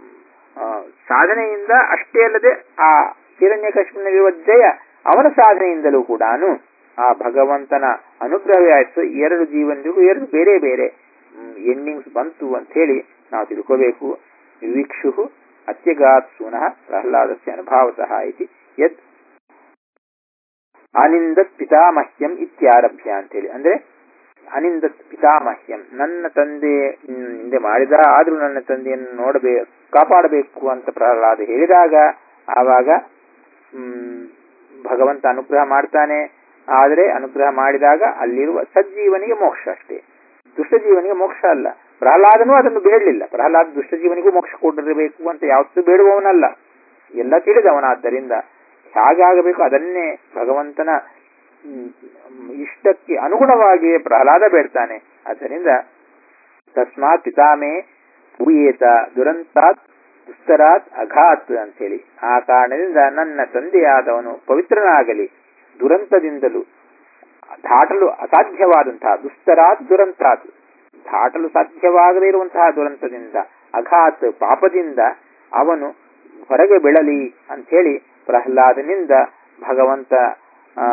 ಸಾಧನೆಯಿಂದ ಅಷ್ಟೇ ಅಲ್ಲದೆ ಆ ಹಿರಣ್ಯಕಶಿಪುನಲ್ಲಿರುವ ಜಯ ಅವನ ಸಾಧನೆಯಿಂದಲೂ ಕೂಡ ಆ ಭಗವಂತನ ಅನುಗ್ರಹವೇ ಆಯ್ತು. ಎರಡು ಜೀವನರಿಗೂ ಎರಡು ಬೇರೆ ಬೇರೆ ಎಂಡಿಂಗ್ಸ್ ಬಂತು ಅಂತ ಹೇಳಿ ನಾವು ತಿಳ್ಕೋಬೇಕು. ವಿವೀಕ್ಷು ಅತ್ಯಗಾತ್ ಸೂನಃ ಪ್ರಹ್ಲಾದಸ್ಯ ಅನುಭಾವತಃ ಇತಿ ಯತ್ ಅನಿಂದತ್ ಪಿತಾಮಹ್ಯಂ ಇತ್ಯಾರಭ್ಯ ಅಂತೇಳಿ, ಅಂದ್ರೆ ಅನಿಂದತ್ ಪಿತಾಮಹ್ಯಂ, ನನ್ನ ತಂದೆ ಹಿಂದೆ ಮಾಡಿದ ಆದ್ರೂ ನನ್ನ ತಂದೆಯನ್ನು ನೋಡಬೇಕು ಕಾಪಾಡಬೇಕು ಅಂತ ಪ್ರಹ್ಲಾದ ಹೇಳಿದಾಗ, ಆವಾಗ ಹ್ಮ್ ಭಗವಂತ ಅನುಗ್ರಹ ಮಾಡ್ತಾನೆ. ಆದರೆ ಅನುಗ್ರಹ ಮಾಡಿದಾಗ ಅಲ್ಲಿರುವ ಸಜ್ಜೀವನಿಗೆ ಮೋಕ್ಷ ಅಷ್ಟೇ, ದುಷ್ಟಜೀವನಿಗೆ ಮೋಕ್ಷ ಅಲ್ಲ. ಪ್ರಹ್ಲಾದನೂ ಅದನ್ನು ಬೇಡಲಿಲ್ಲ. ಪ್ರಹ್ಲಾದ ದುಷ್ಟಜೀವನಿಗೂ ಮೋಕ್ಷ ಕೊಡಿರಬೇಕು ಅಂತ ಯಾವತ್ತೂ ಬೇಡುವವನಲ್ಲ, ಎಲ್ಲ ತಿಳಿದವನಾದ್ದರಿಂದ ಹೇಗಾಗಬೇಕು ಅದನ್ನೇ ಭಗವಂತನ ಇಷ್ಟಕ್ಕೆ ಅನುಗುಣವಾಗಿಯೇ ಪ್ರಹ್ಲಾದ ಬೇಡ್ತಾನೆ. ಆದ್ದರಿಂದ ತಸ್ಮಾತ್ ಪಿತಾಮೇ ಪೂಯೇತ ದುರಂತಾತ್ ದುಸ್ತರಾತ್ ಅಘಾತ್ ಅಂತೇಳಿ, ಆ ಕಾರಣದಿಂದ ನನ್ನ ತಂದೆಯಾದವನು ಪವಿತ್ರನಾಗಲಿ, ದುರಂತದಿಂದಲೂ ದಾಟಲು ಅಸಾಧ್ಯವಾದಂತಹ ದುಸ್ತರಾತ್ ದುರಂತಾತ್, ದಾಟಲು ಸಾಧ್ಯವಾಗದೇ ಇರುವಂತಹ ದುರಂತದಿಂದ, ಅಘಾತ್ ಪಾಪದಿಂದ ಅವನು ಹೊರಗೆ ಬೀಳಲಿ ಅಂಥೇಳಿ ಪ್ರಹ್ಲಾದನಿಂದ ಭಗವಂತ ಆ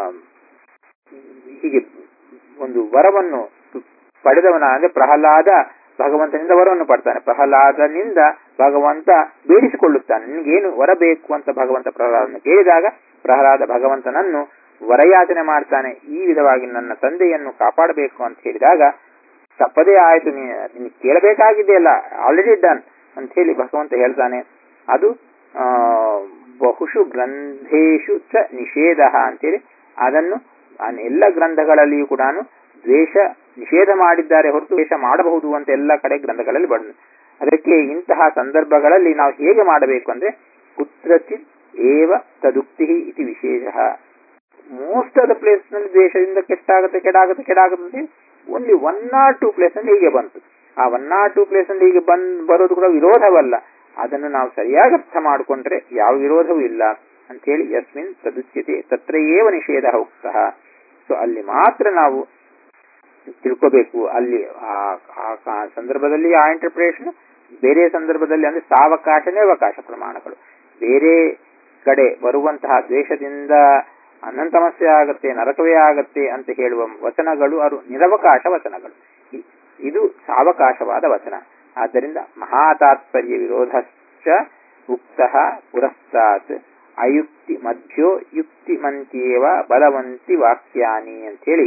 ಹೀಗೆ ಒಂದು ವರವನ್ನು ಪಡೆದವನ ಅಂದ್ರೆ ಪ್ರಹ್ಲಾದ ಭಗವಂತನಿಂದ ವರವನ್ನು ಪಡ್ತಾನೆ. ಪ್ರಹ್ಲಾದನಿಂದ ಭಗವಂತ ಬೇಡಿಸಿಕೊಳ್ಳುತ್ತಾನೆ, ನಿನಗೇನು ವರ ಬೇಕು ಅಂತ ಭಗವಂತ ಪ್ರಹ್ಲಾದನ ಕೇಳಿದಾಗ ಪ್ರಹ್ಲಾದ ಭಗವಂತನನ್ನು ವರಯಾಚನೆ ಮಾಡ್ತಾನೆ. ಈ ವಿಧವಾಗಿ ನನ್ನ ತಂದೆಯನ್ನು ಕಾಪಾಡಬೇಕು ಅಂತ ಹೇಳಿದಾಗ ತಪ್ಪದೇ ಆಯ್ತು, ನೀನು ಕೇಳಬೇಕಾಗಿದೆಯಲ್ಲ, ಆಲ್ರೆಡಿ ಡನ್ ಅಂತ ಹೇಳಿ ಭಗವಂತ ಹೇಳ್ತಾನೆ. ಅದು ಆ ಬಹುಶು ಗ್ರಂಥೇಶು ಚ ನಿಷೇಧ ಅಂತೇಳಿ, ಅದನ್ನು ಎಲ್ಲ ಗ್ರಂಥಗಳಲ್ಲಿಯೂ ಕೂಡ ದ್ವೇಷ ನಿಷೇಧ ಮಾಡಿದ್ದಾರೆ ಹೊರತು ದ್ವೇಷ ಮಾಡಬಹುದು ಅಂತ ಎಲ್ಲ ಕಡೆ ಗ್ರಂಥಗಳಲ್ಲಿ ಬಂದ. ಅದಕ್ಕೆ ಇಂತಹ ಸಂದರ್ಭಗಳಲ್ಲಿ ನಾವು ಹೇಗೆ ಮಾಡಬೇಕು ಅಂದ್ರೆ ಕುತ್ರಚಿತ್ ಏವ ತದುಕ್ತಿ ಇತಿ ವಿಶೇಷ. ಮೋಸ್ಟ್ ಆಫ್ ದ ಪ್ಲೇಸ್ ನಲ್ಲಿ ದ್ವೇಷದಿಂದ ಕೆಟ್ಟಾಗುತ್ತೆ ಕೆಡಾಗುತ್ತೆ ಕೆಡಾಗುತ್ತೆ only one or two place ನಲ್ಲಿ ಹೀಗೆ ಬಂತು. ಆ ಒನ್ ಆರ್ ಟೂ ಪ್ಲೇಸ್ ನಲ್ಲಿ ಹೀಗೆ ಬಂದ್ ಬರೋದು ಕೂಡ ವಿರೋಧವಲ್ಲ. ಅದನ್ನು ನಾವು ಸರಿಯಾಗಿ ಅರ್ಥ ಮಾಡಿಕೊಂಡ್ರೆ ಯಾವ ವಿರೋಧವೂ ಇಲ್ಲ ಅಂತ ಹೇಳಿ ಯಸ್ಮಿನ್ ತದುಚ್ಯತೆ ತತ್ರ ಏವ ನಿಷೇಧ ಉಕ್ತಃ. ಸೊ ಅಲ್ಲಿ ಮಾತ್ರ ನಾವು ತಿಳ್ಕೋಬೇಕು. ಅಲ್ಲಿ ಆ ಸಂದರ್ಭದಲ್ಲಿ ಆ ಇಂಟರ್ಪ್ರಿಟೇಷನ್, ಬೇರೆ ಸಂದರ್ಭದಲ್ಲಿ ಅಂದ್ರೆ ಸಾವಕಾಶನೇ ಅವಕಾಶ ಪ್ರಮಾಣಗಳು. ಬೇರೆ ಕಡೆ ಬರುವಂತಹ ದ್ವೇಷದಿಂದ ಅನಂತಮಸ್ಯೆ ಆಗತ್ತೆ, ನರಕವೇ ಆಗತ್ತೆ ಅಂತ ಹೇಳುವ ವಚನಗಳು ಅದು ನಿರವಕಾಶ ವಚನಗಳು. ಇದು ಸಾವಕಾಶವಾದ ವಚನ. ಆದ್ದರಿಂದ ಮಹಾತಾತ್ಪರ್ಯ ವಿರೋಧಶ್ಚ ಉಕ್ತಃ ಪುರಸ್ತಾತ್ ಅಯುಕ್ತಿ ಮಧ್ಯ ಯುಕ್ತಿ ಮಂತ್ಯೇವ ಬಲವಂತಿ ವಾಕ್ಯಾನಿ ಅಂತ ಹೇಳಿ,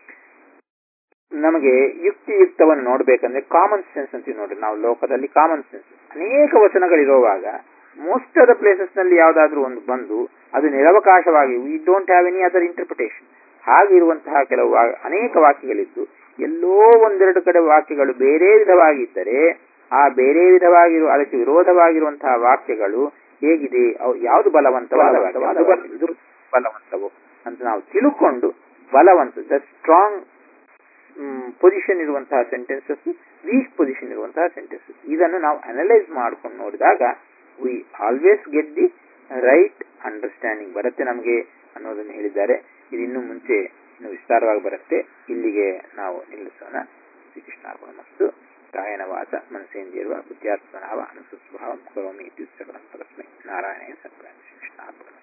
ನಮಗೆ ಯುಕ್ತಿಯುಕ್ತವನ್ನು ನೋಡ್ಬೇಕಂದ್ರೆ ಕಾಮನ್ ಸೆನ್ಸ್ ಅಂತೀವಿ ನೋಡ್ರಿ. ನಾವು ಲೋಕದಲ್ಲಿ ಕಾಮನ್ ಸೆನ್ಸ್ ಅನೇಕ ವಚನಗಳಿರುವಾಗ ಮೋಸ್ಟ್ ಆಫ್ ದ ಪ್ಲೇಸಸ್ ನಲ್ಲಿ ಯಾವ್ದಾದ್ರು ಒಂದು ಬಂದು ಅದು ನಿರವಕಾಶವಾಗಿ we don't have any other interpretation ಹಾಗಿರುವಂತಹ ಕೆಲವು ಅನೇಕ ವಾಕ್ಯಗಳಿದ್ದು ಎಲ್ಲೋ ಒಂದೆರಡು ಕಡೆ ವಾಕ್ಯಗಳು ಬೇರೆ ವಿಧವಾಗಿದ್ದರೆ ಆ ಬೇರೆ ವಿಧವಾಗಿರುವ ಅದಕ್ಕೆ ವಿರೋಧವಾಗಿರುವಂತಹ ವಾಕ್ಯಗಳು ಹೇಗಿದೆ, ಅವು ಯಾವುದು ಬಲವಂತವಾದ ಬಲವಂತವು ಅಂತ ನಾವು ತಿಳ್ಕೊಂಡು ಬಲವಂತ ದ ಸ್ಟ್ರಾಂಗ್ ಪೊಸಿಷನ್ ಇರುವಂತಹ ಸೆಂಟೆನ್ಸಸ್, ವೀಕ್ ಪೊಸಿಷನ್ ಇರುವಂತಹ ಸೆಂಟೆನ್ಸಸ್, ಇದನ್ನು ನಾವು ಅನಲೈಸ್ ಮಾಡ್ಕೊಂಡು ನೋಡಿದಾಗ we always get the right understanding ಬರುತ್ತೆ ನಮಗೆ ಅನ್ನೋದನ್ನು ಹೇಳಿದ್ದಾರೆ. ಇದು ಇನ್ನು ಮುಂಚೆ ಇನ್ನು ವಿಸ್ತಾರವಾಗಿ ಬರುತ್ತೆ. ಇಲ್ಲಿಗೆ ನಾವು ನಿಲ್ಲಿಸೋಣ. ಶ್ರೀಕೃಷ್ಣಾರ್ಪಣಮಸ್ತು. ಕಾಯನ ವಾಚ ಮನಸೇಂದ್ರಿಯರ್ವ ಬುದ್ಧ್ಯಾತ್ಮನಾವ ಅನುಸುಸ್ವಭಾವಂ ಕರೋಮಿ ಇತ್ಯುತ್ಸಕಲಂ ಪರಸ್ಮೈ ನಾರಾಯಣೇ ಸರ್ವಂ ಶ್ರೀಕೃಷ್ಣಾರ್ಪಣಮಸ್ತು.